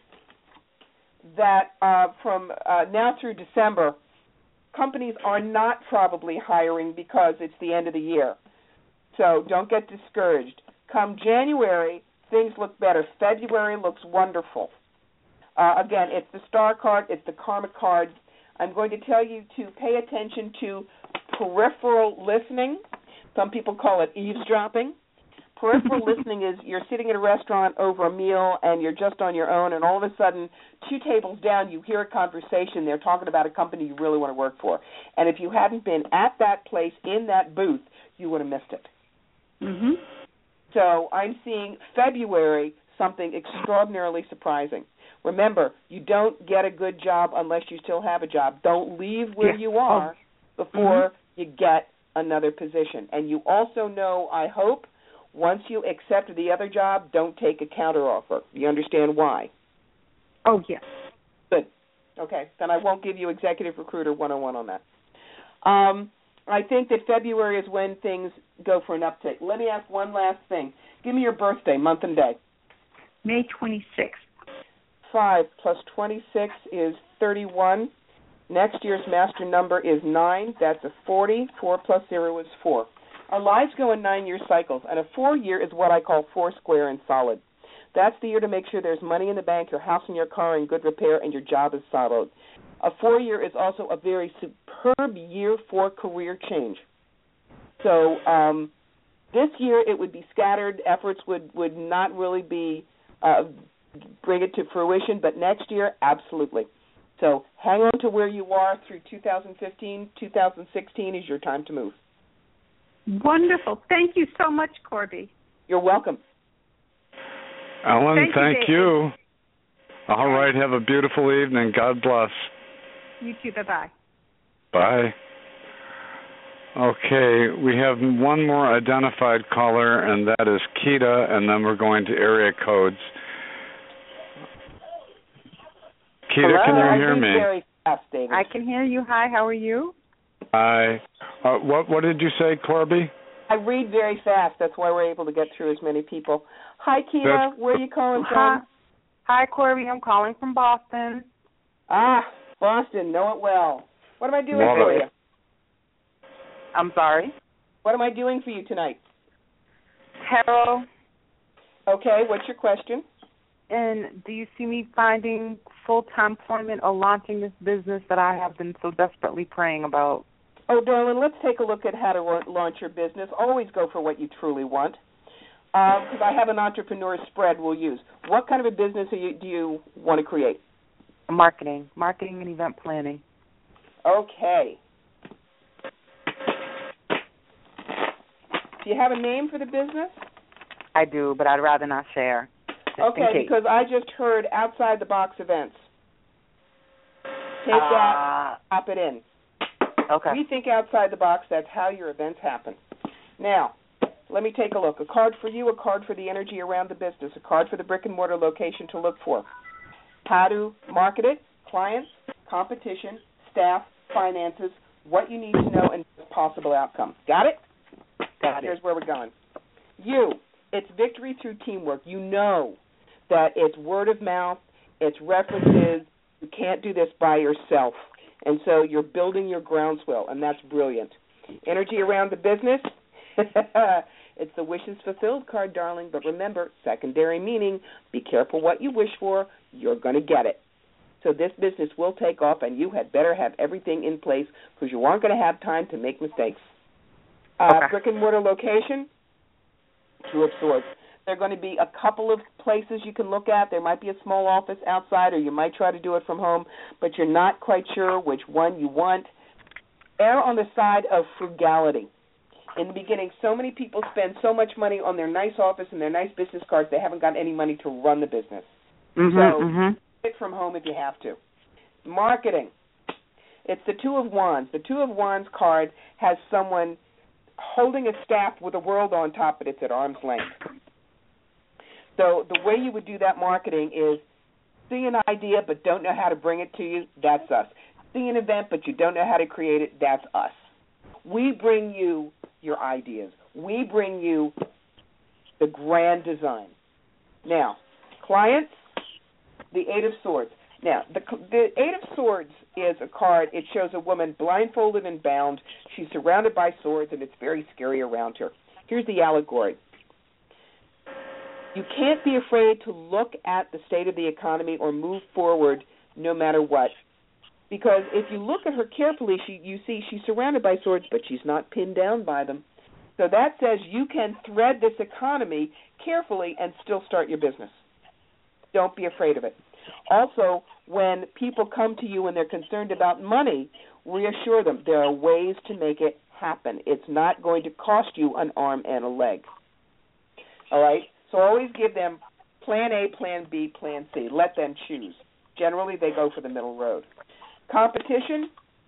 that uh, from uh, now through December, companies are not probably hiring because it's the end of the year. So don't get discouraged. Come January, things look better. February looks wonderful. Uh, again, it's the star card, it's the karma card. I'm going to tell you to pay attention to peripheral listening. Some people call it eavesdropping. Peripheral listening is you're sitting at a restaurant over a meal and you're just on your own, and all of a sudden, two tables down, you hear a conversation. They're talking about a company you really want to work for. And if you hadn't been at that place, in that booth, you would have missed it. Mm-hmm. So I'm seeing February something extraordinarily surprising. Remember, you don't get a good job unless you still have a job. Don't leave where yeah. you are oh. before mm-hmm. you get another position. And you also know, I hope, once you accept the other job, don't take a counteroffer. You understand why? Oh, yes. Good. Okay, then I won't give you Executive Recruiter one oh one on that. Um, I think that February is when things go for an uptick. Let me ask one last thing. Give me your birthday, month and day. May twenty-sixth. five plus twenty-six is thirty-one. Next year's master number is nine. That's a forty. four plus zero is four. Our lives go in nine-year cycles, and a four-year is what I call four square and solid. That's the year to make sure there's money in the bank, your house and your car in good repair, and your job is solid. A four-year is also a very superb year for career change. So um, this year it would be scattered. Efforts would, would not really be uh, bring it to fruition, but next year, absolutely. So hang on to where you are through two thousand fifteen. two thousand sixteen is your time to move. Wonderful. Thank you so much, Corby. You're welcome. Ellen, thank, thank you. you. All right, have a beautiful evening. God bless. You too. Bye-bye. Bye. Okay, we have one more identified caller, and that is Keita, and then we're going to area codes. Keita, Hello? can you hear I me? Very fast, David. I can hear you. Hi, how are you? Hi. Uh, what, what did you say, Corby? I read very fast. That's why we're able to get through as many people. Hi, Keela. That's, Where are you calling Hi. from? Hi, Corby. I'm calling from Boston. Ah, Boston. Know it well. What am I doing Love for it. you? I'm sorry. What am I doing for you tonight? Tarot. Okay, what's your question? And do you see me finding full-time employment or launching this business that I have been so desperately praying about? Oh, darling, let's take a look at how to launch your business. Always go for what you truly want. Because uh, I have an entrepreneur spread we'll use. What kind of a business are you, do you want to create? Marketing. Marketing and event planning. Okay. Do you have a name for the business? I do, but I'd rather not share. Okay, because I just heard outside the box events. Take uh, that, pop it in. Okay. We think outside the box. That's how your events happen. Now, let me take a look. A card for you, a card for the energy around the business, a card for the brick and mortar location to look for. How to market it, clients, competition, staff, finances, what you need to know, and possible outcome. Got it? Got it. Here's where we're going. You, it's victory through teamwork. You know that it's word of mouth, it's references. You can't do this by yourself. And so you're building your groundswell, and that's brilliant. Energy around the business, it's the wishes fulfilled card, darling. But remember, secondary meaning, be careful what you wish for. You're going to get it. So this business will take off, and you had better have everything in place because you aren't going to have time to make mistakes. Uh, okay. Brick and mortar location, two of swords. There are going to be a couple of places you can look at. There might be a small office outside, or you might try to do it from home, but you're not quite sure which one you want. Err on the side of frugality. In the beginning, so many people spend so much money on their nice office and their nice business cards, they haven't got any money to run the business. Mm-hmm, so mm-hmm. do it from home if you have to. Marketing. It's the Two of Wands. The Two of Wands card has someone holding a staff with a world on top, but it's at arm's length. So the way you would do that marketing is see an idea but don't know how to bring it to you, that's us. See an event but you don't know how to create it, that's us. We bring you your ideas. We bring you the grand design. Now, clients, the Eight of Swords. Now, the, the Eight of Swords is a card. It shows a woman blindfolded and bound. She's surrounded by swords, and it's very scary around her. Here's the allegory. You can't be afraid to look at the state of the economy or move forward no matter what. Because if you look at her carefully, she, you see she's surrounded by swords, but she's not pinned down by them. So that says you can thread this economy carefully and still start your business. Don't be afraid of it. Also, when people come to you and they're concerned about money, reassure them there are ways to make it happen. It's not going to cost you an arm and a leg. All right? So always give them plan A, plan B, plan C. Let them choose. Generally, they go for the middle road. Competition,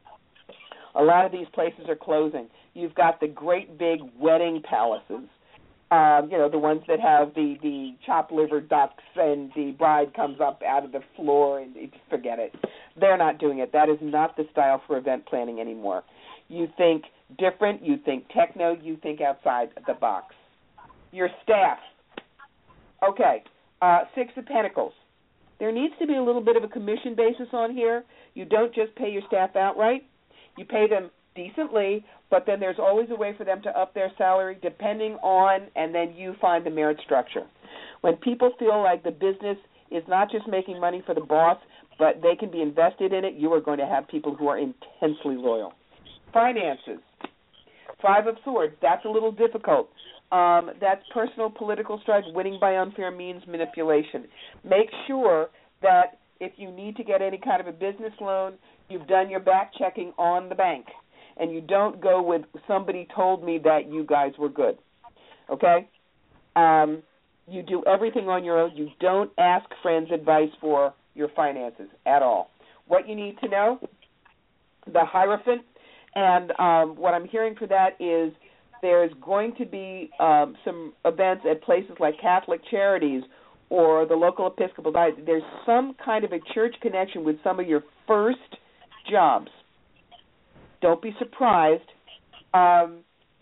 a lot of these places are closing. You've got the great big wedding palaces, um, you know, the ones that have the, the chopped liver ducks and the bride comes up out of the floor and forget it. They're not doing it. That is not the style for event planning anymore. You think different, you think techno, you think outside the box. Your staff. Okay, uh, Six of Pentacles. There needs to be a little bit of a commission basis on here. You don't just pay your staff outright. You pay them decently, but then there's always a way for them to up their salary depending on, and then you find the merit structure. When people feel like the business is not just making money for the boss, but they can be invested in it, you are going to have people who are intensely loyal. Finances. Five of Swords. That's a little difficult. Um, that's personal political strife, winning by unfair means, manipulation. Make sure that if you need to get any kind of a business loan, you've done your back checking on the bank, and you don't go with somebody told me that you guys were good, okay? Um, you do everything on your own. You don't ask friends' advice for your finances at all. What you need to know, the Hierophant, and um, what I'm hearing for that is there's going to be um, some events at places like Catholic Charities or the local Episcopal Diocese. There's some kind of a church connection with some of your first jobs. Don't be surprised. Um,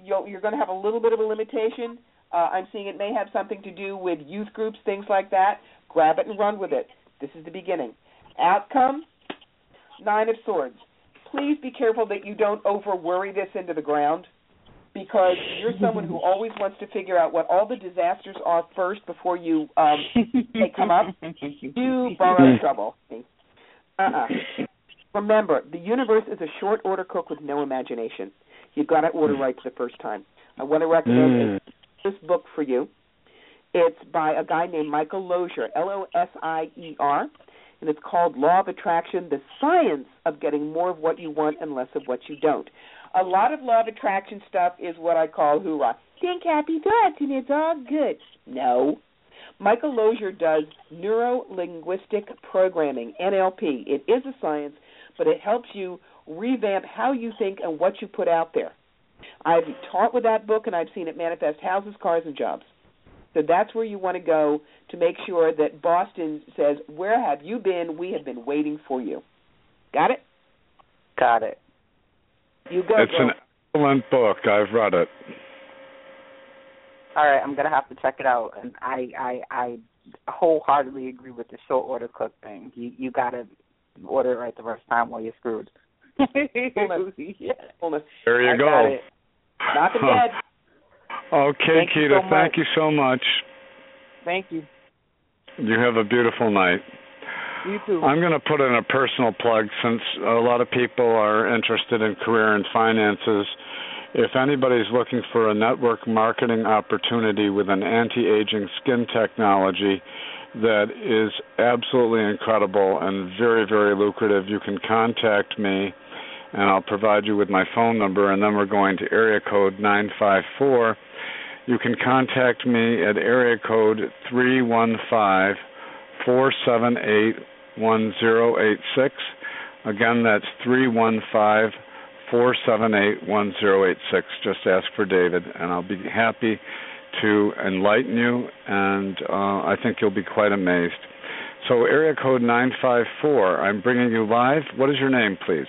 you'll, you're going to have a little bit of a limitation. Uh, I'm seeing it may have something to do with youth groups, things like that. Grab it and run with it. This is the beginning. Outcome, Nine of Swords. Please be careful that you don't over-worry this into the ground, because you're someone who always wants to figure out what all the disasters are first before you um, they come up. You borrow trouble. Uh-uh. Remember, the universe is a short order cook with no imagination. You've got to order right the first time. I want to recommend mm. this book for you. It's by a guy named Michael Lozier, L O S I E R, and it's called Law of Attraction, The Science of Getting More of What You Want and Less of What You Don't. A lot of Law of Attraction stuff is what I call hoorah. Think happy thoughts and it's all good. No. Michael Lozier does neuro-linguistic programming, N L P. It is a science, but it helps you revamp how you think and what you put out there. I've taught with that book, and I've seen it manifest houses, cars, and jobs. So that's where you want to go to make sure that Boston says, where have you been? We have been waiting for you. Got it? Got it. You go. It's go. an excellent book. I've read it. All right, I'm going to have to check it out. And I, I, I wholeheartedly agree with the short order cook thing. You you got to order it right the first time or you're screwed. yeah. There you I go. Got it. Knock it dead. Okay, thank Keita, you so thank you so much. Thank you. You have a beautiful night. You too. I'm going to put in a personal plug since a lot of people are interested in career and finances. If anybody's looking for a network marketing opportunity with an anti-aging skin technology that is absolutely incredible and very, very lucrative, you can contact me, and I'll provide you with my phone number, and then we're going to area code nine five four. You can contact me at area code three one five, four seven eight, one zero eight six. Again, that's three one five, four seven eight, one zero eight six. Just ask for David, and I'll be happy to enlighten you, and uh, I think you'll be quite amazed. So area code nine five four, I'm bringing you live. What is your name, please?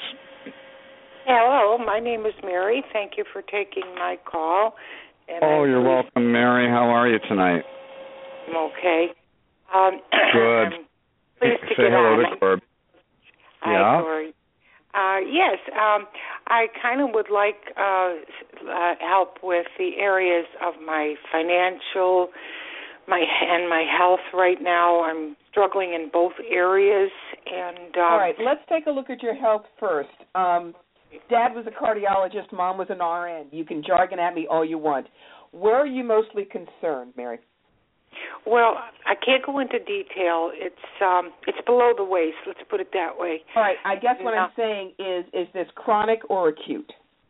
Hello, my name is Mary. Thank you for taking my call. And oh, I'm you're pleased- welcome, Mary. How are you tonight? I'm okay. Um, Good. I'm pleased to Say get hello on. to Corb. Hi, Yeah? Corey. Uh, yes, um, I kind of would like uh, uh, help with the areas of my financial, my and my health right now. I'm struggling in both areas. And um, all right, let's take a look at your health first. Um, Dad was a cardiologist. Mom was an R N. You can jargon at me all you want. Where are you mostly concerned, Mary? Well, I can't go into detail. It's um, it's below the waist. Let's put it that way. All right. I guess what No. I'm saying is, is this chronic or acute?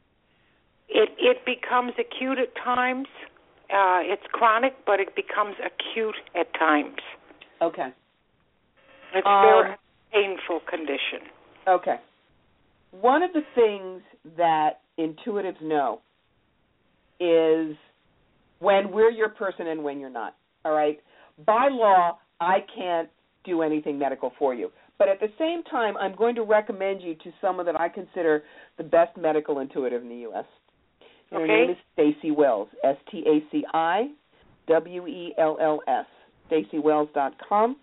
It it becomes acute at times. Uh, it's chronic, but it becomes acute at times. Okay. It's Um, a very painful condition. Okay. One of the things that intuitives know is when we're your person and when you're not. All right? By law, I can't do anything medical for you. But at the same time, I'm going to recommend you to someone that I consider the best medical intuitive in the U S And Okay. her name is Stacy Wells, S T A C I W E L L S, stacy wells dot com.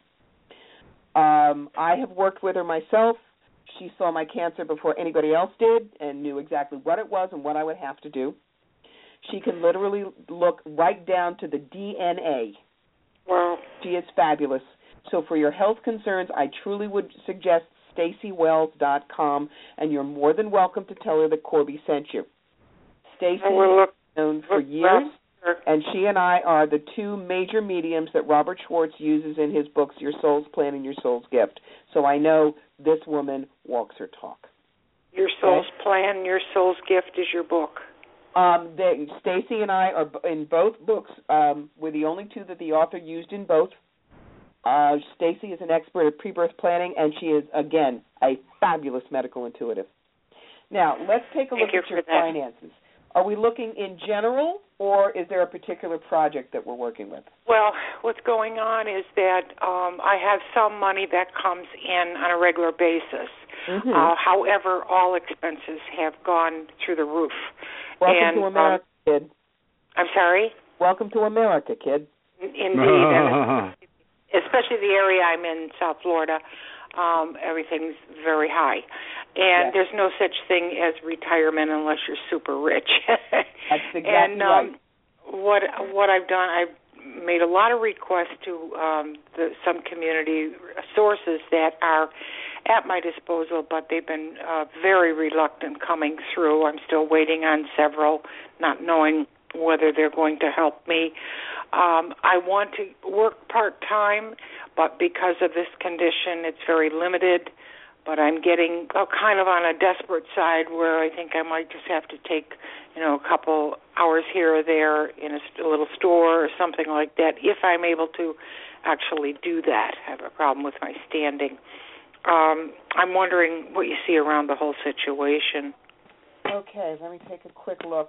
Um, I have worked with her myself. She saw my cancer before anybody else did and knew exactly what it was and what I would have to do. She can literally look right down to the D N A. Wow. She is fabulous. So for your health concerns, I truly would suggest stacy wells dot com, and you're more than welcome to tell her that Corby sent you. Stacy will look, is known for look years, well. and she and I are the two major mediums that Robert Schwartz uses in his books, Your Soul's Plan and Your Soul's Gift. So I know this woman walks her talk. Your Soul's okay. Plan, Your Soul's Gift is your book. Um, Stacy and I are in both books. Um, we're the only two that the author used in both. Uh, Stacy is an expert at pre-birth planning, and she is, again, a fabulous medical intuitive. Now, let's take a look Thank you at your for that. finances. Are we looking in general, or is there a particular project that we're working with? Well, what's going on is that um, I have some money that comes in on a regular basis. Mm-hmm. Uh, however, all expenses have gone through the roof. Welcome and, to America. kid. I'm sorry? Welcome to America, kid. Indeed. And especially the area I'm in, South Florida, um, everything's very high. And yes. there's no such thing as retirement unless you're super rich. That's exactly and, um, right. What, what I've done, I've made a lot of requests to um, the, some community sources that are at my disposal, but they've been uh, very reluctant coming through. I'm still waiting on several, not knowing whether they're going to help me. Um, I want to work part-time, but because of this condition, it's very limited. But I'm getting uh, kind of on a desperate side where I think I might just have to take, you know, a couple hours here or there in a, a little store or something like that, if I'm able to actually do that. I have a problem with my standing. Um, I'm wondering what you see around the whole situation. Okay, let me take a quick look.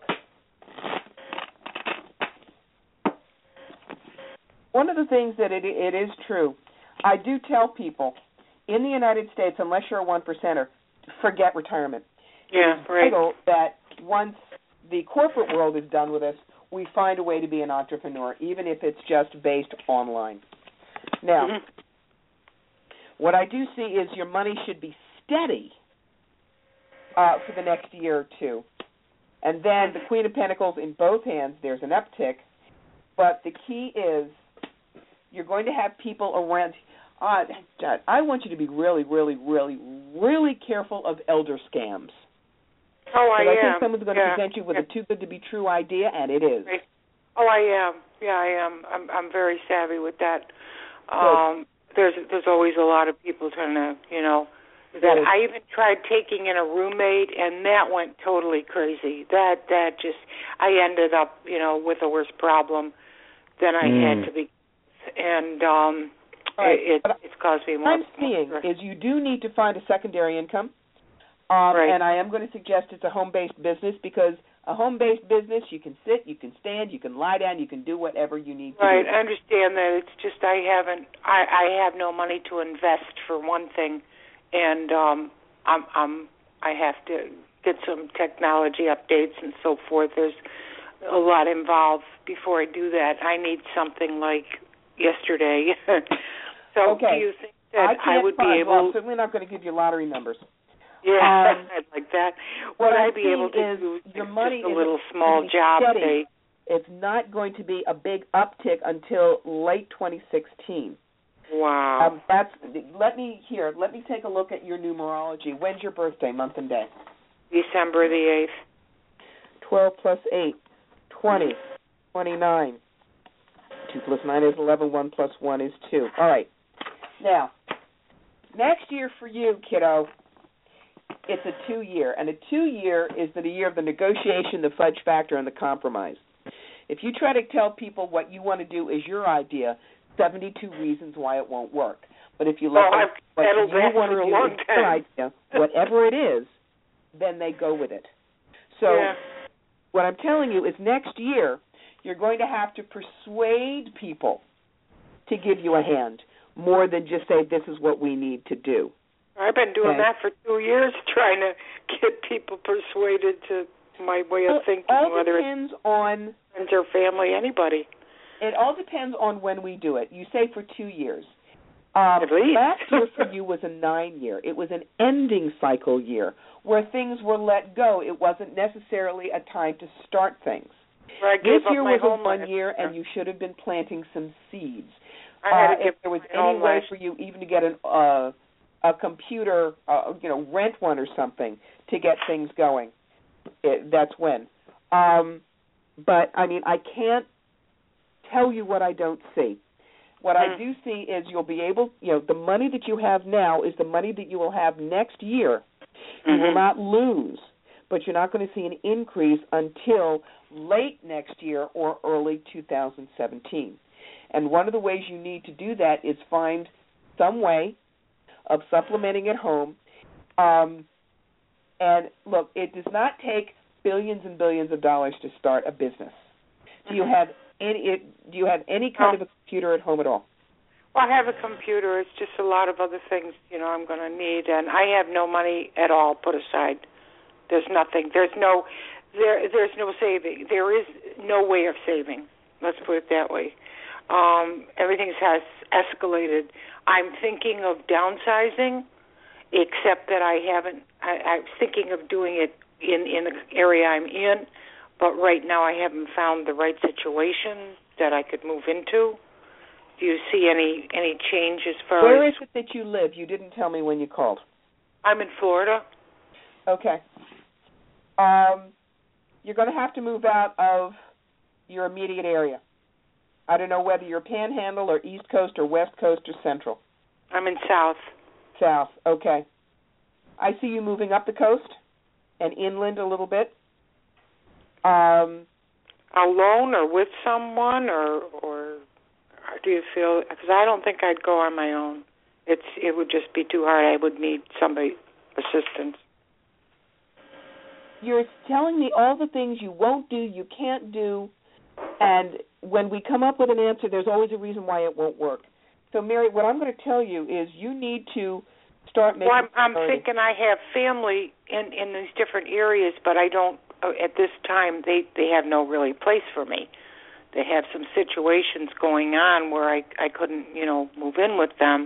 One of the things that it, it is true, I do tell people, in the United States, unless you're a one percenter, forget retirement. Yeah, it's right. vital that once the corporate world is done with us, we find a way to be an entrepreneur, even if it's just based online. Now, mm-hmm. what I do see is your money should be steady uh, for the next year or two. And then the Queen of Pentacles in both hands, there's an uptick. But the key is you're going to have people around. Uh, I want you to be really, really, really, really careful of elder scams. Oh, I, I am. I think someone's going yeah. to present you with yeah. a too good to be true idea, and it is. Right. Oh, I am. Yeah, I am. I'm, I'm very savvy with that. Um, there's, there's always a lot of people trying to, you know, that good. I even tried taking in a roommate, and that went totally crazy. That, that just, I ended up, you know, with a worse problem than I mm. had to be, and um, right. it, it, it's caused me more. What I'm seeing more is you do need to find a secondary income, um, right. and I am going to suggest it's a home-based business because a home-based business, you can sit, you can stand, you can lie down, you can do whatever you need to right. do. Right, I understand that. It's just I haven't, I, I have no money to invest for one thing, and um, I'm, I'm, I have to get some technology updates and so forth. There's a lot involved before I do that. I need something like yesterday. so okay. do you think that I, I would find, be able... Well, I'm certainly not going to give you lottery numbers. Yeah, um, I'd like that. What would I'm I be able to is do your money just a is little small job? Steady. It's not going to be a big uptick until late twenty sixteen. Wow. Um, that's. Let me here. Let me take a look at your numerology. When's your birthday, month and day? December the eighth. Twelve plus eight, twenty. Twenty-nine. Two plus nine is eleven. One plus one is two. All right. Now, next year for you, kiddo, it's a two-year, and a two-year is the year of the negotiation, the fudge factor, and the compromise. If you try to tell people what you want to do is your idea, seventy-two reasons why it won't work. But if you let oh, them what you want to do is your time. idea, whatever it is, then they go with it. So yeah. what I'm telling you is next year you're going to have to persuade people to give you a hand more than just say this is what we need to do. I've been doing okay. that for two years, trying to get people persuaded to my way of well, thinking, all whether depends on friends or family, anybody. It all depends on when we do it. You say for two years. Um, At least. Last year for you was a nine-year. It was an ending cycle year where things were let go. It wasn't necessarily a time to start things. I this gave year up my was home a one last year, year, and you should have been planting some seeds. I had uh, to give if there was my any home way last for you even to get an uh, a computer, uh, you know, rent one or something to get things going, it, that's when. Um, but, I mean, I can't tell you what I don't see. What mm. I do see is you'll be able, you know, the money that you have now is the money that you will have next year. Mm-hmm. You will not lose, but you're not going to see an increase until late next year or early two thousand seventeen. And one of the ways you need to do that is find some way of supplementing at home. Um, and, look, it does not take billions and billions of dollars to start a business. Do you have any, it, do you have any kind oh. of a computer at home at all? Well, I have a computer. It's just a lot of other things, you know, I'm going to need. And I have no money at all put aside. There's nothing. There's no there there's no saving. There is no way of saving. Let's put it that way. Um, everything has escalated. I'm thinking of downsizing, except that I haven't. I, I was thinking of doing it in in the area I'm in, but right now I haven't found the right situation that I could move into. Do you see any any change as far Where as... is it that you live? You didn't tell me when you called. I'm in Florida. Okay. Um, you're going to have to move out of your immediate area. I don't know whether you're Panhandle or East Coast or West Coast or Central. I'm in South. South, okay. I see you moving up the coast and inland a little bit. Um, Alone or with someone, or or do you feel? Because I don't think I'd go on my own. It's it would just be too hard. I would need somebody assistance. You're telling me all the things you won't do, you can't do, and when we come up with an answer, there's always a reason why it won't work. So, Mary, what I'm going to tell you is you need to start making... Well, I'm, I'm thinking I have family in, in these different areas, but I don't, at this time, they, they have no really place for me. They have some situations going on where I, I couldn't, you know, move in with them.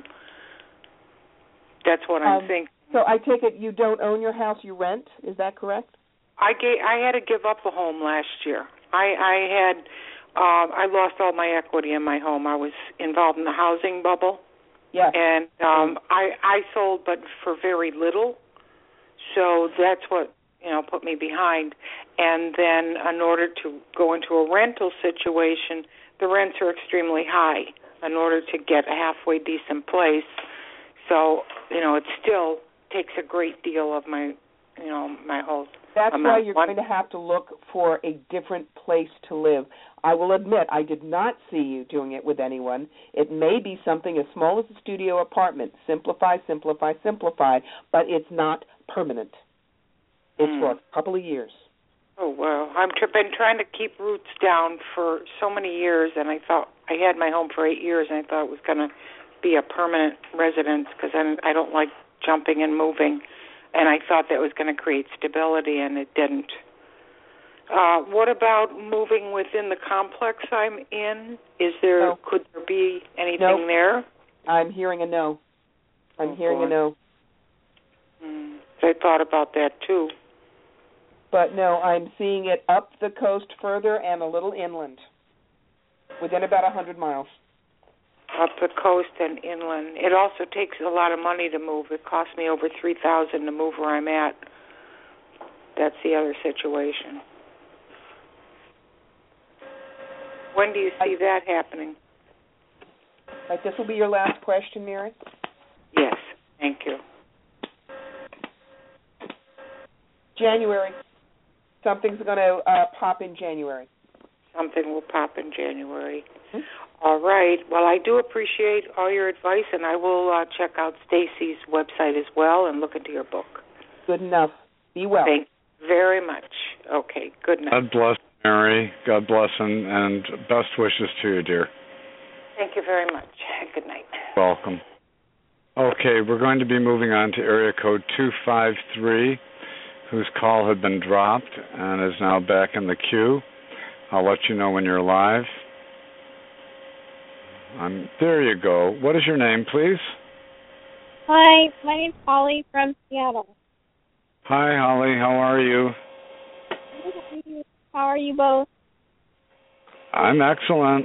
That's what I'm um, thinking. So I take it you don't own your house, you rent, is that correct? I gave, I had to give up a home last year. I, I had, um, I lost all my equity in my home. I was involved in the housing bubble. Yeah. And um, I, I sold, but for very little. So that's what, you know, put me behind. And then in order to go into a rental situation, the rents are extremely high in order to get a halfway decent place. So, you know, it still takes a great deal of my, you know, my whole That's amount. why you're going to have to look for a different place to live. I will admit, I did not see you doing it with anyone. It may be something as small as a studio apartment. Simplify, simplify, simplify, but it's not permanent. It's mm. for a couple of years. Oh, well, I've been trying to keep roots down for so many years, and I thought I had my home for eight years, and I thought it was going to be a permanent residence because I don't like jumping and moving, and I thought that was going to create stability, and it didn't. Uh, what about moving within the complex I'm in? Is there no. could there be anything nope. there? I'm hearing a no. I'm oh, hearing boy. a no. Mm. I thought about that too. But no, I'm seeing it up the coast further and a little inland, within about a hundred miles. Up the coast and inland. It also takes a lot of money to move. It cost me over three thousand to move where I'm at. That's the other situation. When do you see I, that happening? Right, this will be your last question, Mary? Yes, thank you. January. Something's going to uh, pop in January. Something will pop in January. Mm-hmm. All right. Well, I do appreciate all your advice, and I will uh, check out Stacy's website as well and look into your book. Good enough. Be well. Thank you very much. Okay, good night. God bless, Mary. God bless, and, and best wishes to you, dear. Thank you very much. Good night. Welcome. Okay, we're going to be moving on to area code two five three, whose call had been dropped and is now back in the queue. I'll let you know when you're live. Um, there you go. What is your name, please? Hi, my name's Holly from Seattle. Hi, Holly. How are you? How are you both? I'm excellent.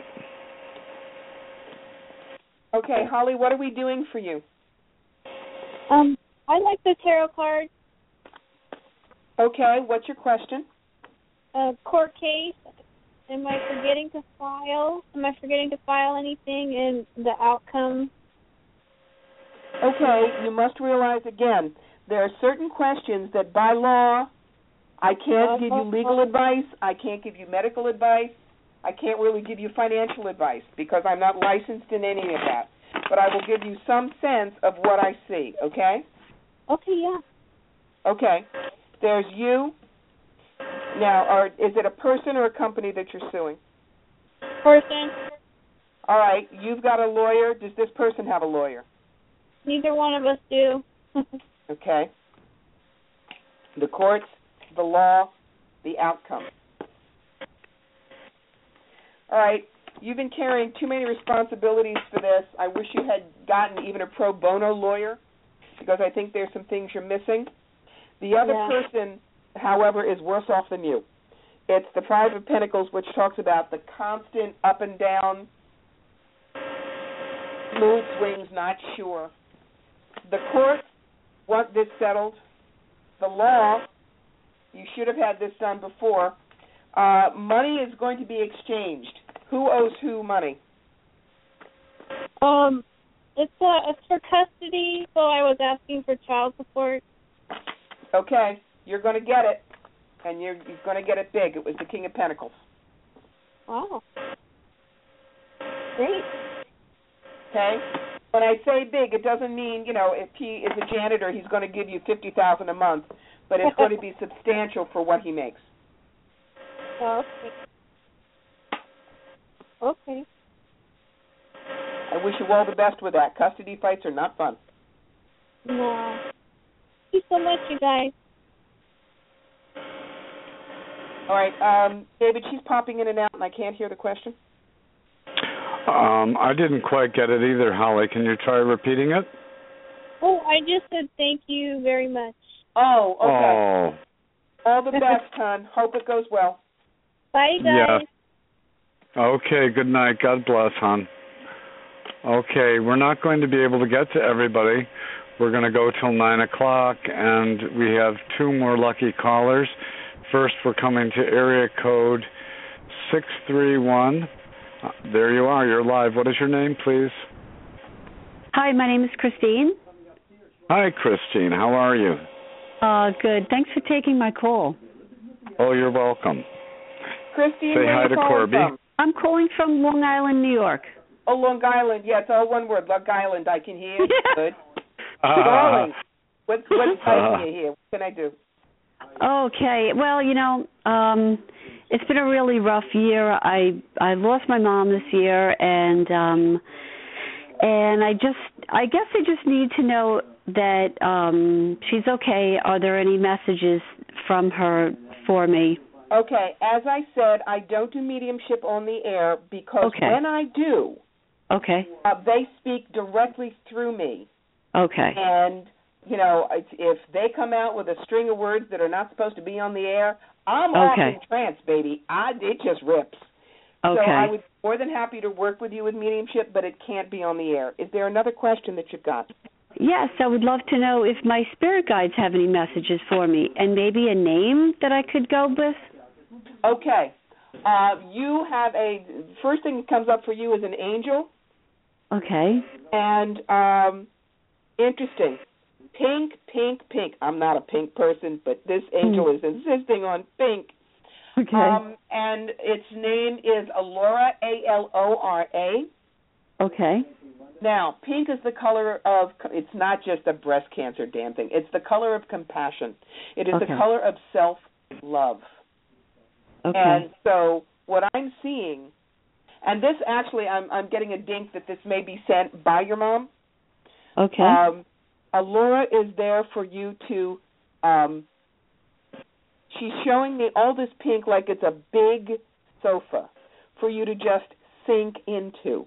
Okay, Holly, what are we doing for you? Um, I like the tarot cards. Okay, what's your question? A court case. Am I forgetting to file? Am I forgetting to file anything in the outcome? Okay, you must realize again, there are certain questions that by law, I can't give you legal advice, I can't give you medical advice, I can't really give you financial advice because I'm not licensed in any of that. But I will give you some sense of what I see, okay? Okay, yeah. Okay. There's you. Now, are, is it a person or a company that you're suing? Person. All right. You've got a lawyer. Does this person have a lawyer? Neither one of us do. Okay. The courts, the law, the outcome. All right, you've been carrying too many responsibilities for this. I wish you had gotten even a pro bono lawyer, because I think there's some things you're missing. The other Yeah. person, however, is worse off than you. It's the Five of Pentacles, which talks about the constant up and down, mood swings, not sure. The courts want this settled. The law, you should have had this done before. Uh, money is going to be exchanged. Who owes who money? Um, it's uh, it's for custody, so I was asking for child support. Okay, you're going to get it, and you're, you're going to get it big. It was the King of Pentacles. Oh, great. Okay? When I say big, it doesn't mean, you know, if he is a janitor, he's going to give you fifty thousand dollars a month, but it's going to be substantial for what he makes. Okay. Okay. I wish you all the best with that. Custody fights are not fun. No. Thank you so much, you guys. All right, um, David, she's popping in and out, and I can't hear the question. Um, I didn't quite get it either, Holly. Can you try repeating it? Oh, I just said thank you very much. Oh, okay. Oh. All the best, hon. Hope it goes well. Bye, guys. Yes. Okay, good night. God bless, hon. Okay, we're not going to be able to get to everybody. We're going to go till nine o'clock, and we have two more lucky callers. First, we're coming to area code six three one. Uh, there you are. You're live. What is your name, please? Hi, my name is Christine. Hi, Christine. How are you? Uh, good. Thanks for taking my call. Oh, you're welcome. Christine, say where hi are you to calling Corby. from? I'm calling from Long Island, New York. Oh, Long Island. Yeah, it's all one word. Long Island. I can hear. Good. Uh, Darling, what's what's uh, you here? What can I do? Okay. Well, you know, um, it's been a really rough year. I I lost my mom this year, and um, and I just I guess I just need to know that um, she's okay. Are there any messages from her for me? Okay. As I said, I don't do mediumship on the air because Okay. when I do, Okay. uh, they speak directly through me. Okay. And, you know, if- if they come out with a string of words that are not supposed to be on the air, I'm off Okay. in trance, baby. I it just rips. Okay. So I would be more than happy to work with you with mediumship, but it can't be on the air. Is there another question that you've got? Yes, I would love to know if my spirit guides have any messages for me, and maybe a name that I could go with. Okay. Uh, you have a first thing that comes up for you is an angel. Okay. And um, interesting. Pink, pink, pink. I'm not a pink person, but this angel is insisting on pink. Okay. Um, and its name is Alora, A L O R A. Okay. Now, pink is the color of, it's not just a breast cancer damn thing. It's the color of compassion. It is Okay. the color of self-love. Okay. And so what I'm seeing, and this actually, I'm I'm getting a dink that this may be sent by your mom. Okay. Um, Alora is there for you to, um, she's showing me all this pink like it's a big sofa for you to just sink into.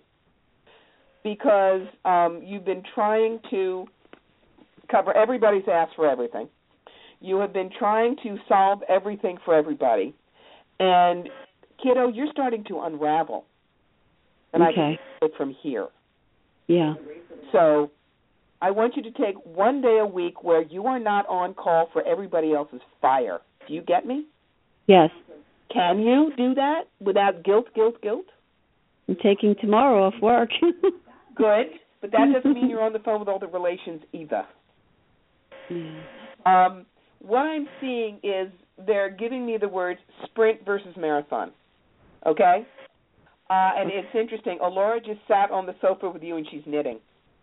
Because um, you've been trying to cover everybody's ass for everything. You have been trying to solve everything for everybody. And, kiddo, you're starting to unravel. And Okay. I can see it from here. Yeah. So I want you to take one day a week where you are not on call for everybody else's fire. Do you get me? Yes. Can you do that without guilt, guilt, guilt? I'm taking tomorrow off work. Good. But that doesn't mean you're on the phone with all the relations either. Yeah. Um, what I'm seeing is they're giving me the words sprint versus marathon. Okay? Uh, and it's interesting. Alora just sat on the sofa with you and she's knitting.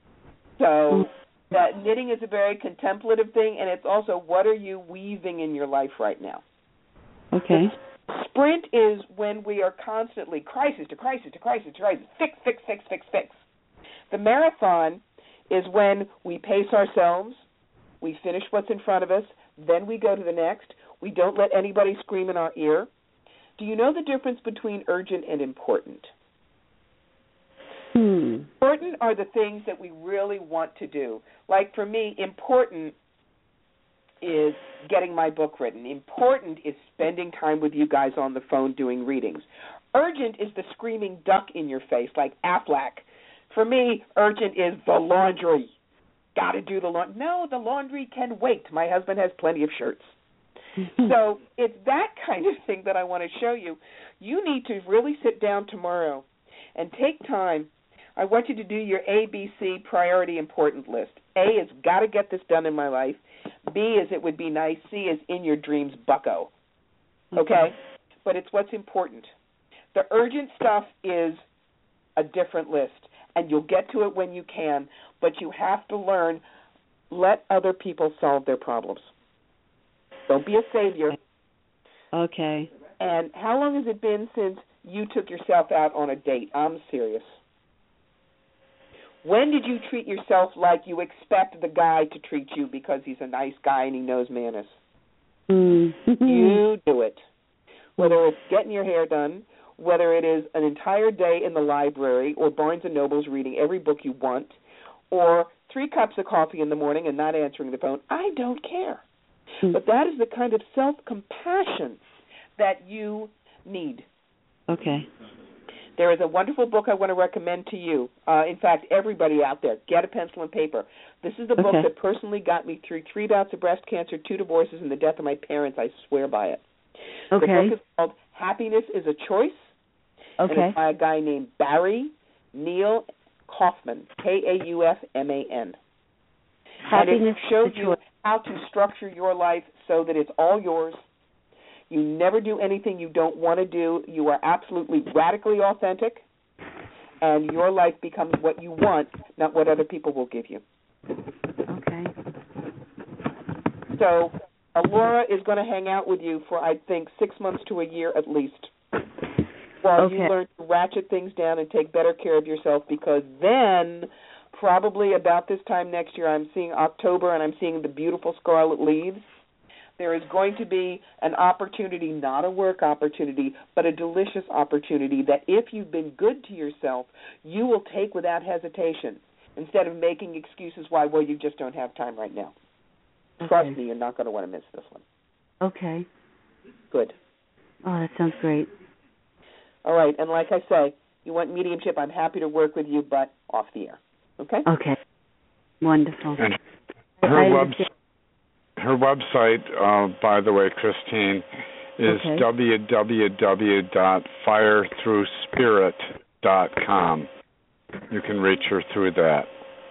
So that knitting is a very contemplative thing, and it's also what are you weaving in your life right now. Okay. Sprint is when we are constantly crisis to crisis to crisis to crisis, fix, fix, fix, fix, fix. The marathon is when we pace ourselves, we finish what's in front of us, then we go to the next, We don't let anybody scream in our ear. Do you know the difference between urgent and important? Hmm. Important are the things that we really want to do. Like for me, important is getting my book written. Important is spending time with you guys on the phone doing readings. Urgent is the screaming duck in your face, like Aflac. For me, urgent is the laundry. Got to do the laundry. No, the laundry can wait. My husband has plenty of shirts. So it's that kind of thing that I want to show you. You need to really sit down tomorrow and take time. I want you to do your A B C priority important list. A is got to get this done in my life. B is it would be nice. C is in your dreams, bucko. Okay? But it's what's important. The urgent stuff is a different list, and you'll get to it when you can, but you have to learn, let other people solve their problems. Don't be a savior. Okay. And how long has it been since you took yourself out on a date? I'm serious. When did you treat yourself like you expect the guy to treat you because he's a nice guy and he knows manners? Mm. You do it. Whether it's getting your hair done, whether it is an entire day in the library or Barnes and Noble's reading every book you want, or three cups of coffee in the morning and not answering the phone, I don't care. Mm. But that is the kind of self-compassion that you need. Okay. There is a wonderful book I want to recommend to you. Uh, in fact, everybody out there, get a pencil and paper. This is the book Okay. that personally got me through three bouts of breast cancer, two divorces, and the death of my parents. I swear by it. Okay. The book is called Happiness is a Choice. Okay. And it's by a guy named Barry Neil Kaufman, K A U F M A N. Happiness and it shows is a you choice. how to structure your life so that it's all yours. You never do anything you don't want to do. You are absolutely radically authentic, and your life becomes what you want, not what other people will give you. Okay. So, Laura is going to hang out with you for, I think, six months to a year at least, while Okay. you learn to ratchet things down and take better care of yourself, because then, probably about this time next year, I'm seeing October, and I'm seeing the beautiful scarlet leaves. There is going to be an opportunity, not a work opportunity, but a delicious opportunity that if you've been good to yourself, you will take without hesitation instead of making excuses why, well, you just don't have time right now. Okay. Trust me, you're not going to want to miss this one. Okay. Good. Oh, that sounds great. All right, and like I say, you want mediumship, I'm happy to work with you, but off the air. Okay? Okay. Wonderful. And her I website. understand. Her website, uh, by the way, Christine, is Okay. w w w dot fire through spirit dot com. You can reach her through that.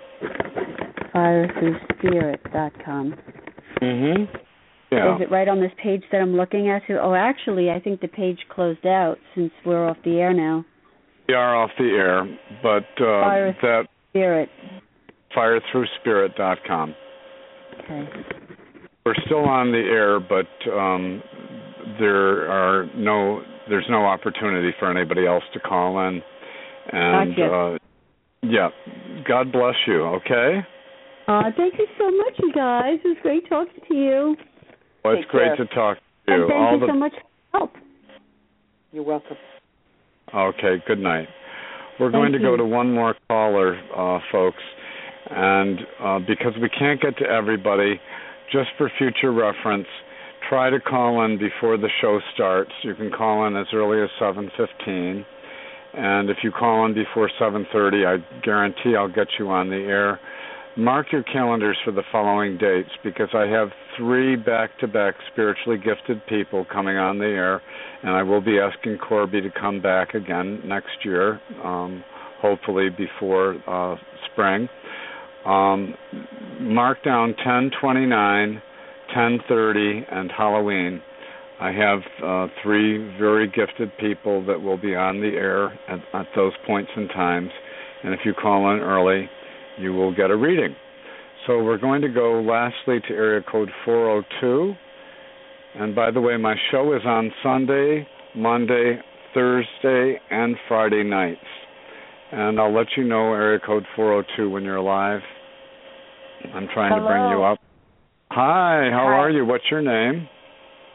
fire through spirit dot com. Mm-hmm. Yeah. Is it right on this page that I'm looking at? Oh, actually, I think the page closed out since we're off the air now. We are off the air, but uh, Fire that Spirit. fire through spirit dot com. Okay. We're still on the air, but um, there are no, there's no opportunity for anybody else to call in. And Gotcha. uh, yeah, God bless you. Okay. Uh, thank you so much, you guys. It was great talking to you. Well, it's Take great care. to talk to you. And thank All you the so much for help. You're welcome. Okay, good night. We're going Thank to go you. to one more caller, uh, folks, and uh, because we can't get to everybody, just for future reference, try to call in before the show starts. You can call in as early as seven fifteen, and if you call in before seven thirty, I guarantee I'll get you on the air. Mark your calendars for the following dates, because I have three back-to-back spiritually gifted people coming on the air, and I will be asking Corby to come back again next year, um, hopefully before uh, spring. Um, mark down ten twenty-nine, ten thirty, and Halloween. I have uh, three very gifted people that will be on the air at, at those points and times, and if you call in early, you will get a reading. So we're going to go lastly to area code four oh two. And by the way, my show is on Sunday, Monday, Thursday, and Friday nights. And I'll let you know area code four oh two when you're live. I'm trying Hello. to bring you up. Hi, how Hi. are you? What's your name?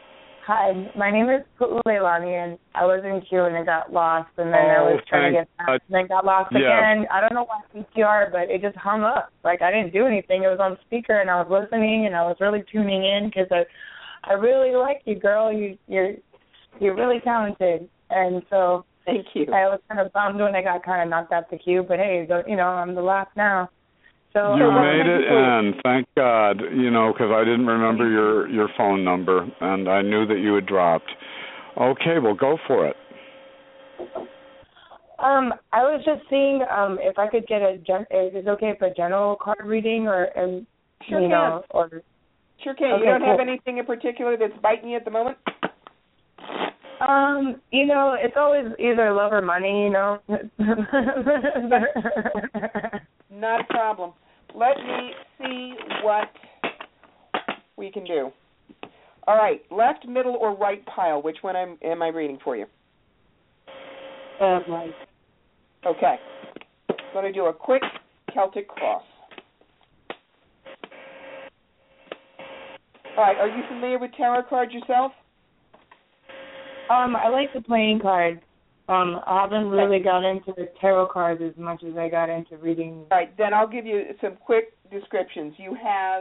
Hi, my name is Leilani, and I was in queue and I got lost, and then oh, I was trying to get back, and then got lost yeah. again. I don't know why P T R, but it just hung up. Like, I didn't do anything. It was on speaker, and I was listening, and I was really tuning in because I, I really like you, girl. You, you're, you're really talented, and so thank you. I was kind of bummed when I got kind of knocked out the queue, but hey, you know, I'm the last now. So, you um, made it in, thank God, you know, because I didn't remember your, your phone number, and I knew that you had dropped. Okay, well, go for it. Um, I was just seeing um, if I could get a, gen- is it okay for a general card reading, or, and, sure you can. know, or... Sure can. Okay, you don't cool. have anything in particular that's biting you at the moment? Um, you know, it's always either love or money, you know. Not a problem. Let me see what we can do. All right, left, middle, or right pile. Which one am, am I reading for you? Uh, right. Okay. I'm going to do a quick Celtic cross. All right, are you familiar with tarot cards yourself? Um, I like the playing cards. Um, I haven't really got into the tarot cards as much as I got into reading. All right, then I'll give you some quick descriptions. You have,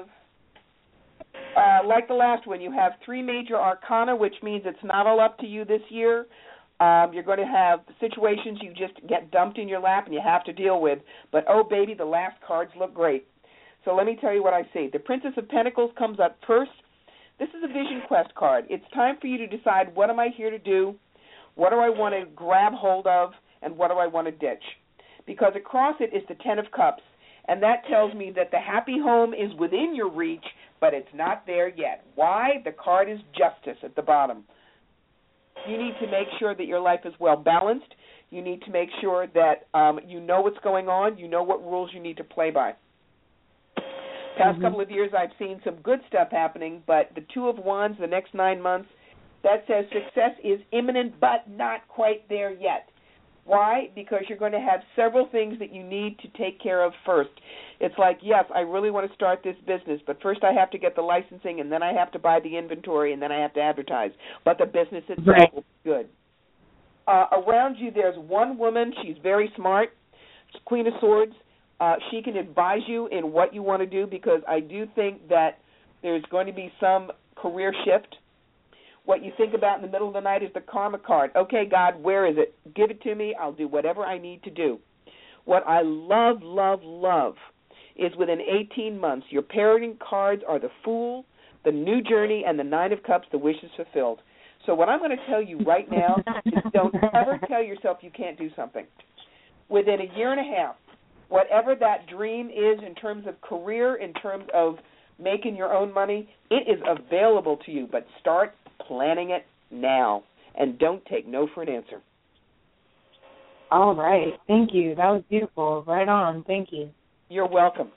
uh, like the last one, you have three major arcana, which means it's not all up to you this year. Um, you're going to have situations you just get dumped in your lap and you have to deal with. But, oh, baby, the last cards look great. So let me tell you what I see. The Princess of Pentacles comes up first. This is a Vision Quest card. It's time for you to decide, what am I here to do? What do I want to grab hold of? And what do I want to ditch? Because across it is the Ten of Cups, and that tells me that the happy home is within your reach, but it's not there yet. Why? The card is Justice at the bottom. You need to make sure that your life is well balanced. You need to make sure that um, you know what's going on. You know what rules you need to play by. Past mm-hmm. couple of years, I've seen some good stuff happening, but the Two of Wands, the next nine months, that says success is imminent, but not quite there yet. Why? Because you're going to have several things that you need to take care of first. It's like, yes, I really want to start this business, but first I have to get the licensing, and then I have to buy the inventory, and then I have to advertise. But the business itself right. will be good. Uh, around you, there's one woman. She's very smart. She's Queen of Swords. Uh, she can advise you in what you want to do, because I do think that there's going to be some career shift. What you think about in the middle of the night is the karma card. Okay, God, where is it? Give it to me. I'll do whatever I need to do. What I love, love, love is within eighteen months, your parenting cards are the Fool, the New Journey, and the Nine of Cups, the Wish is Fulfilled. So what I'm going to tell you right now is don't ever tell yourself you can't do something. Within a year and a half, whatever that dream is in terms of career, in terms of making your own money, it is available to you, but start planning it now, and don't take no for an answer. All right. Thank you. That was beautiful. Right on. Thank you. You're welcome.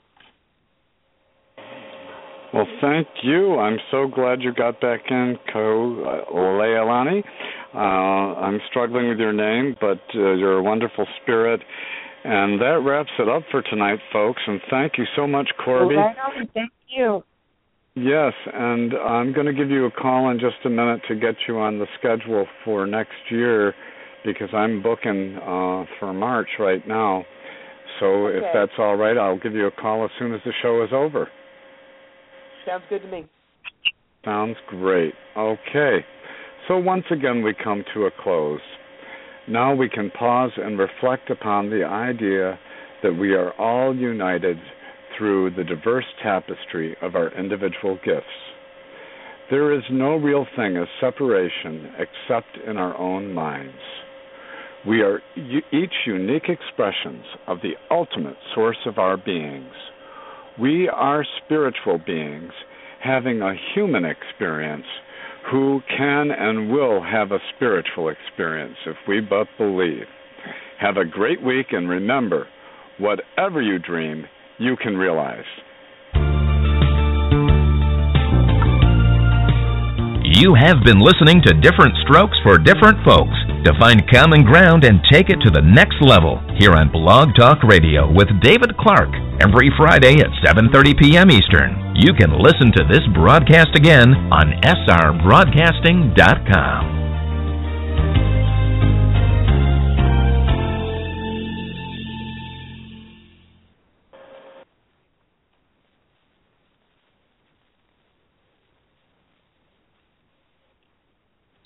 Well, thank you. I'm so glad you got back in, Ko Leilani. Uh, I'm struggling with your name, but uh, you're a wonderful spirit. And that wraps it up for tonight, folks. And thank you so much, Corby. Right on. Thank you. Yes, and I'm going to give you a call in just a minute to get you on the schedule for next year, because I'm booking uh, for March right now. So okay. if that's all right, I'll give you a call as soon as the show is over. Sounds good to me. Sounds great. Okay. So once again, we come to a close. Now we can pause and reflect upon the idea that we are all united through the diverse tapestry of our individual gifts. There is no real thing as separation except in our own minds. We are each unique expressions of the ultimate source of our beings. We are spiritual beings having a human experience who can and will have a spiritual experience if we but believe. Have a great week, and remember, whatever you dream, you can realize. You have been listening to Different Strokes for Different Folks. To find common ground and take it to the next level, here on Blog Talk Radio with David Clark, every Friday at seven thirty p.m. Eastern. You can listen to this broadcast again on s r broadcasting dot com.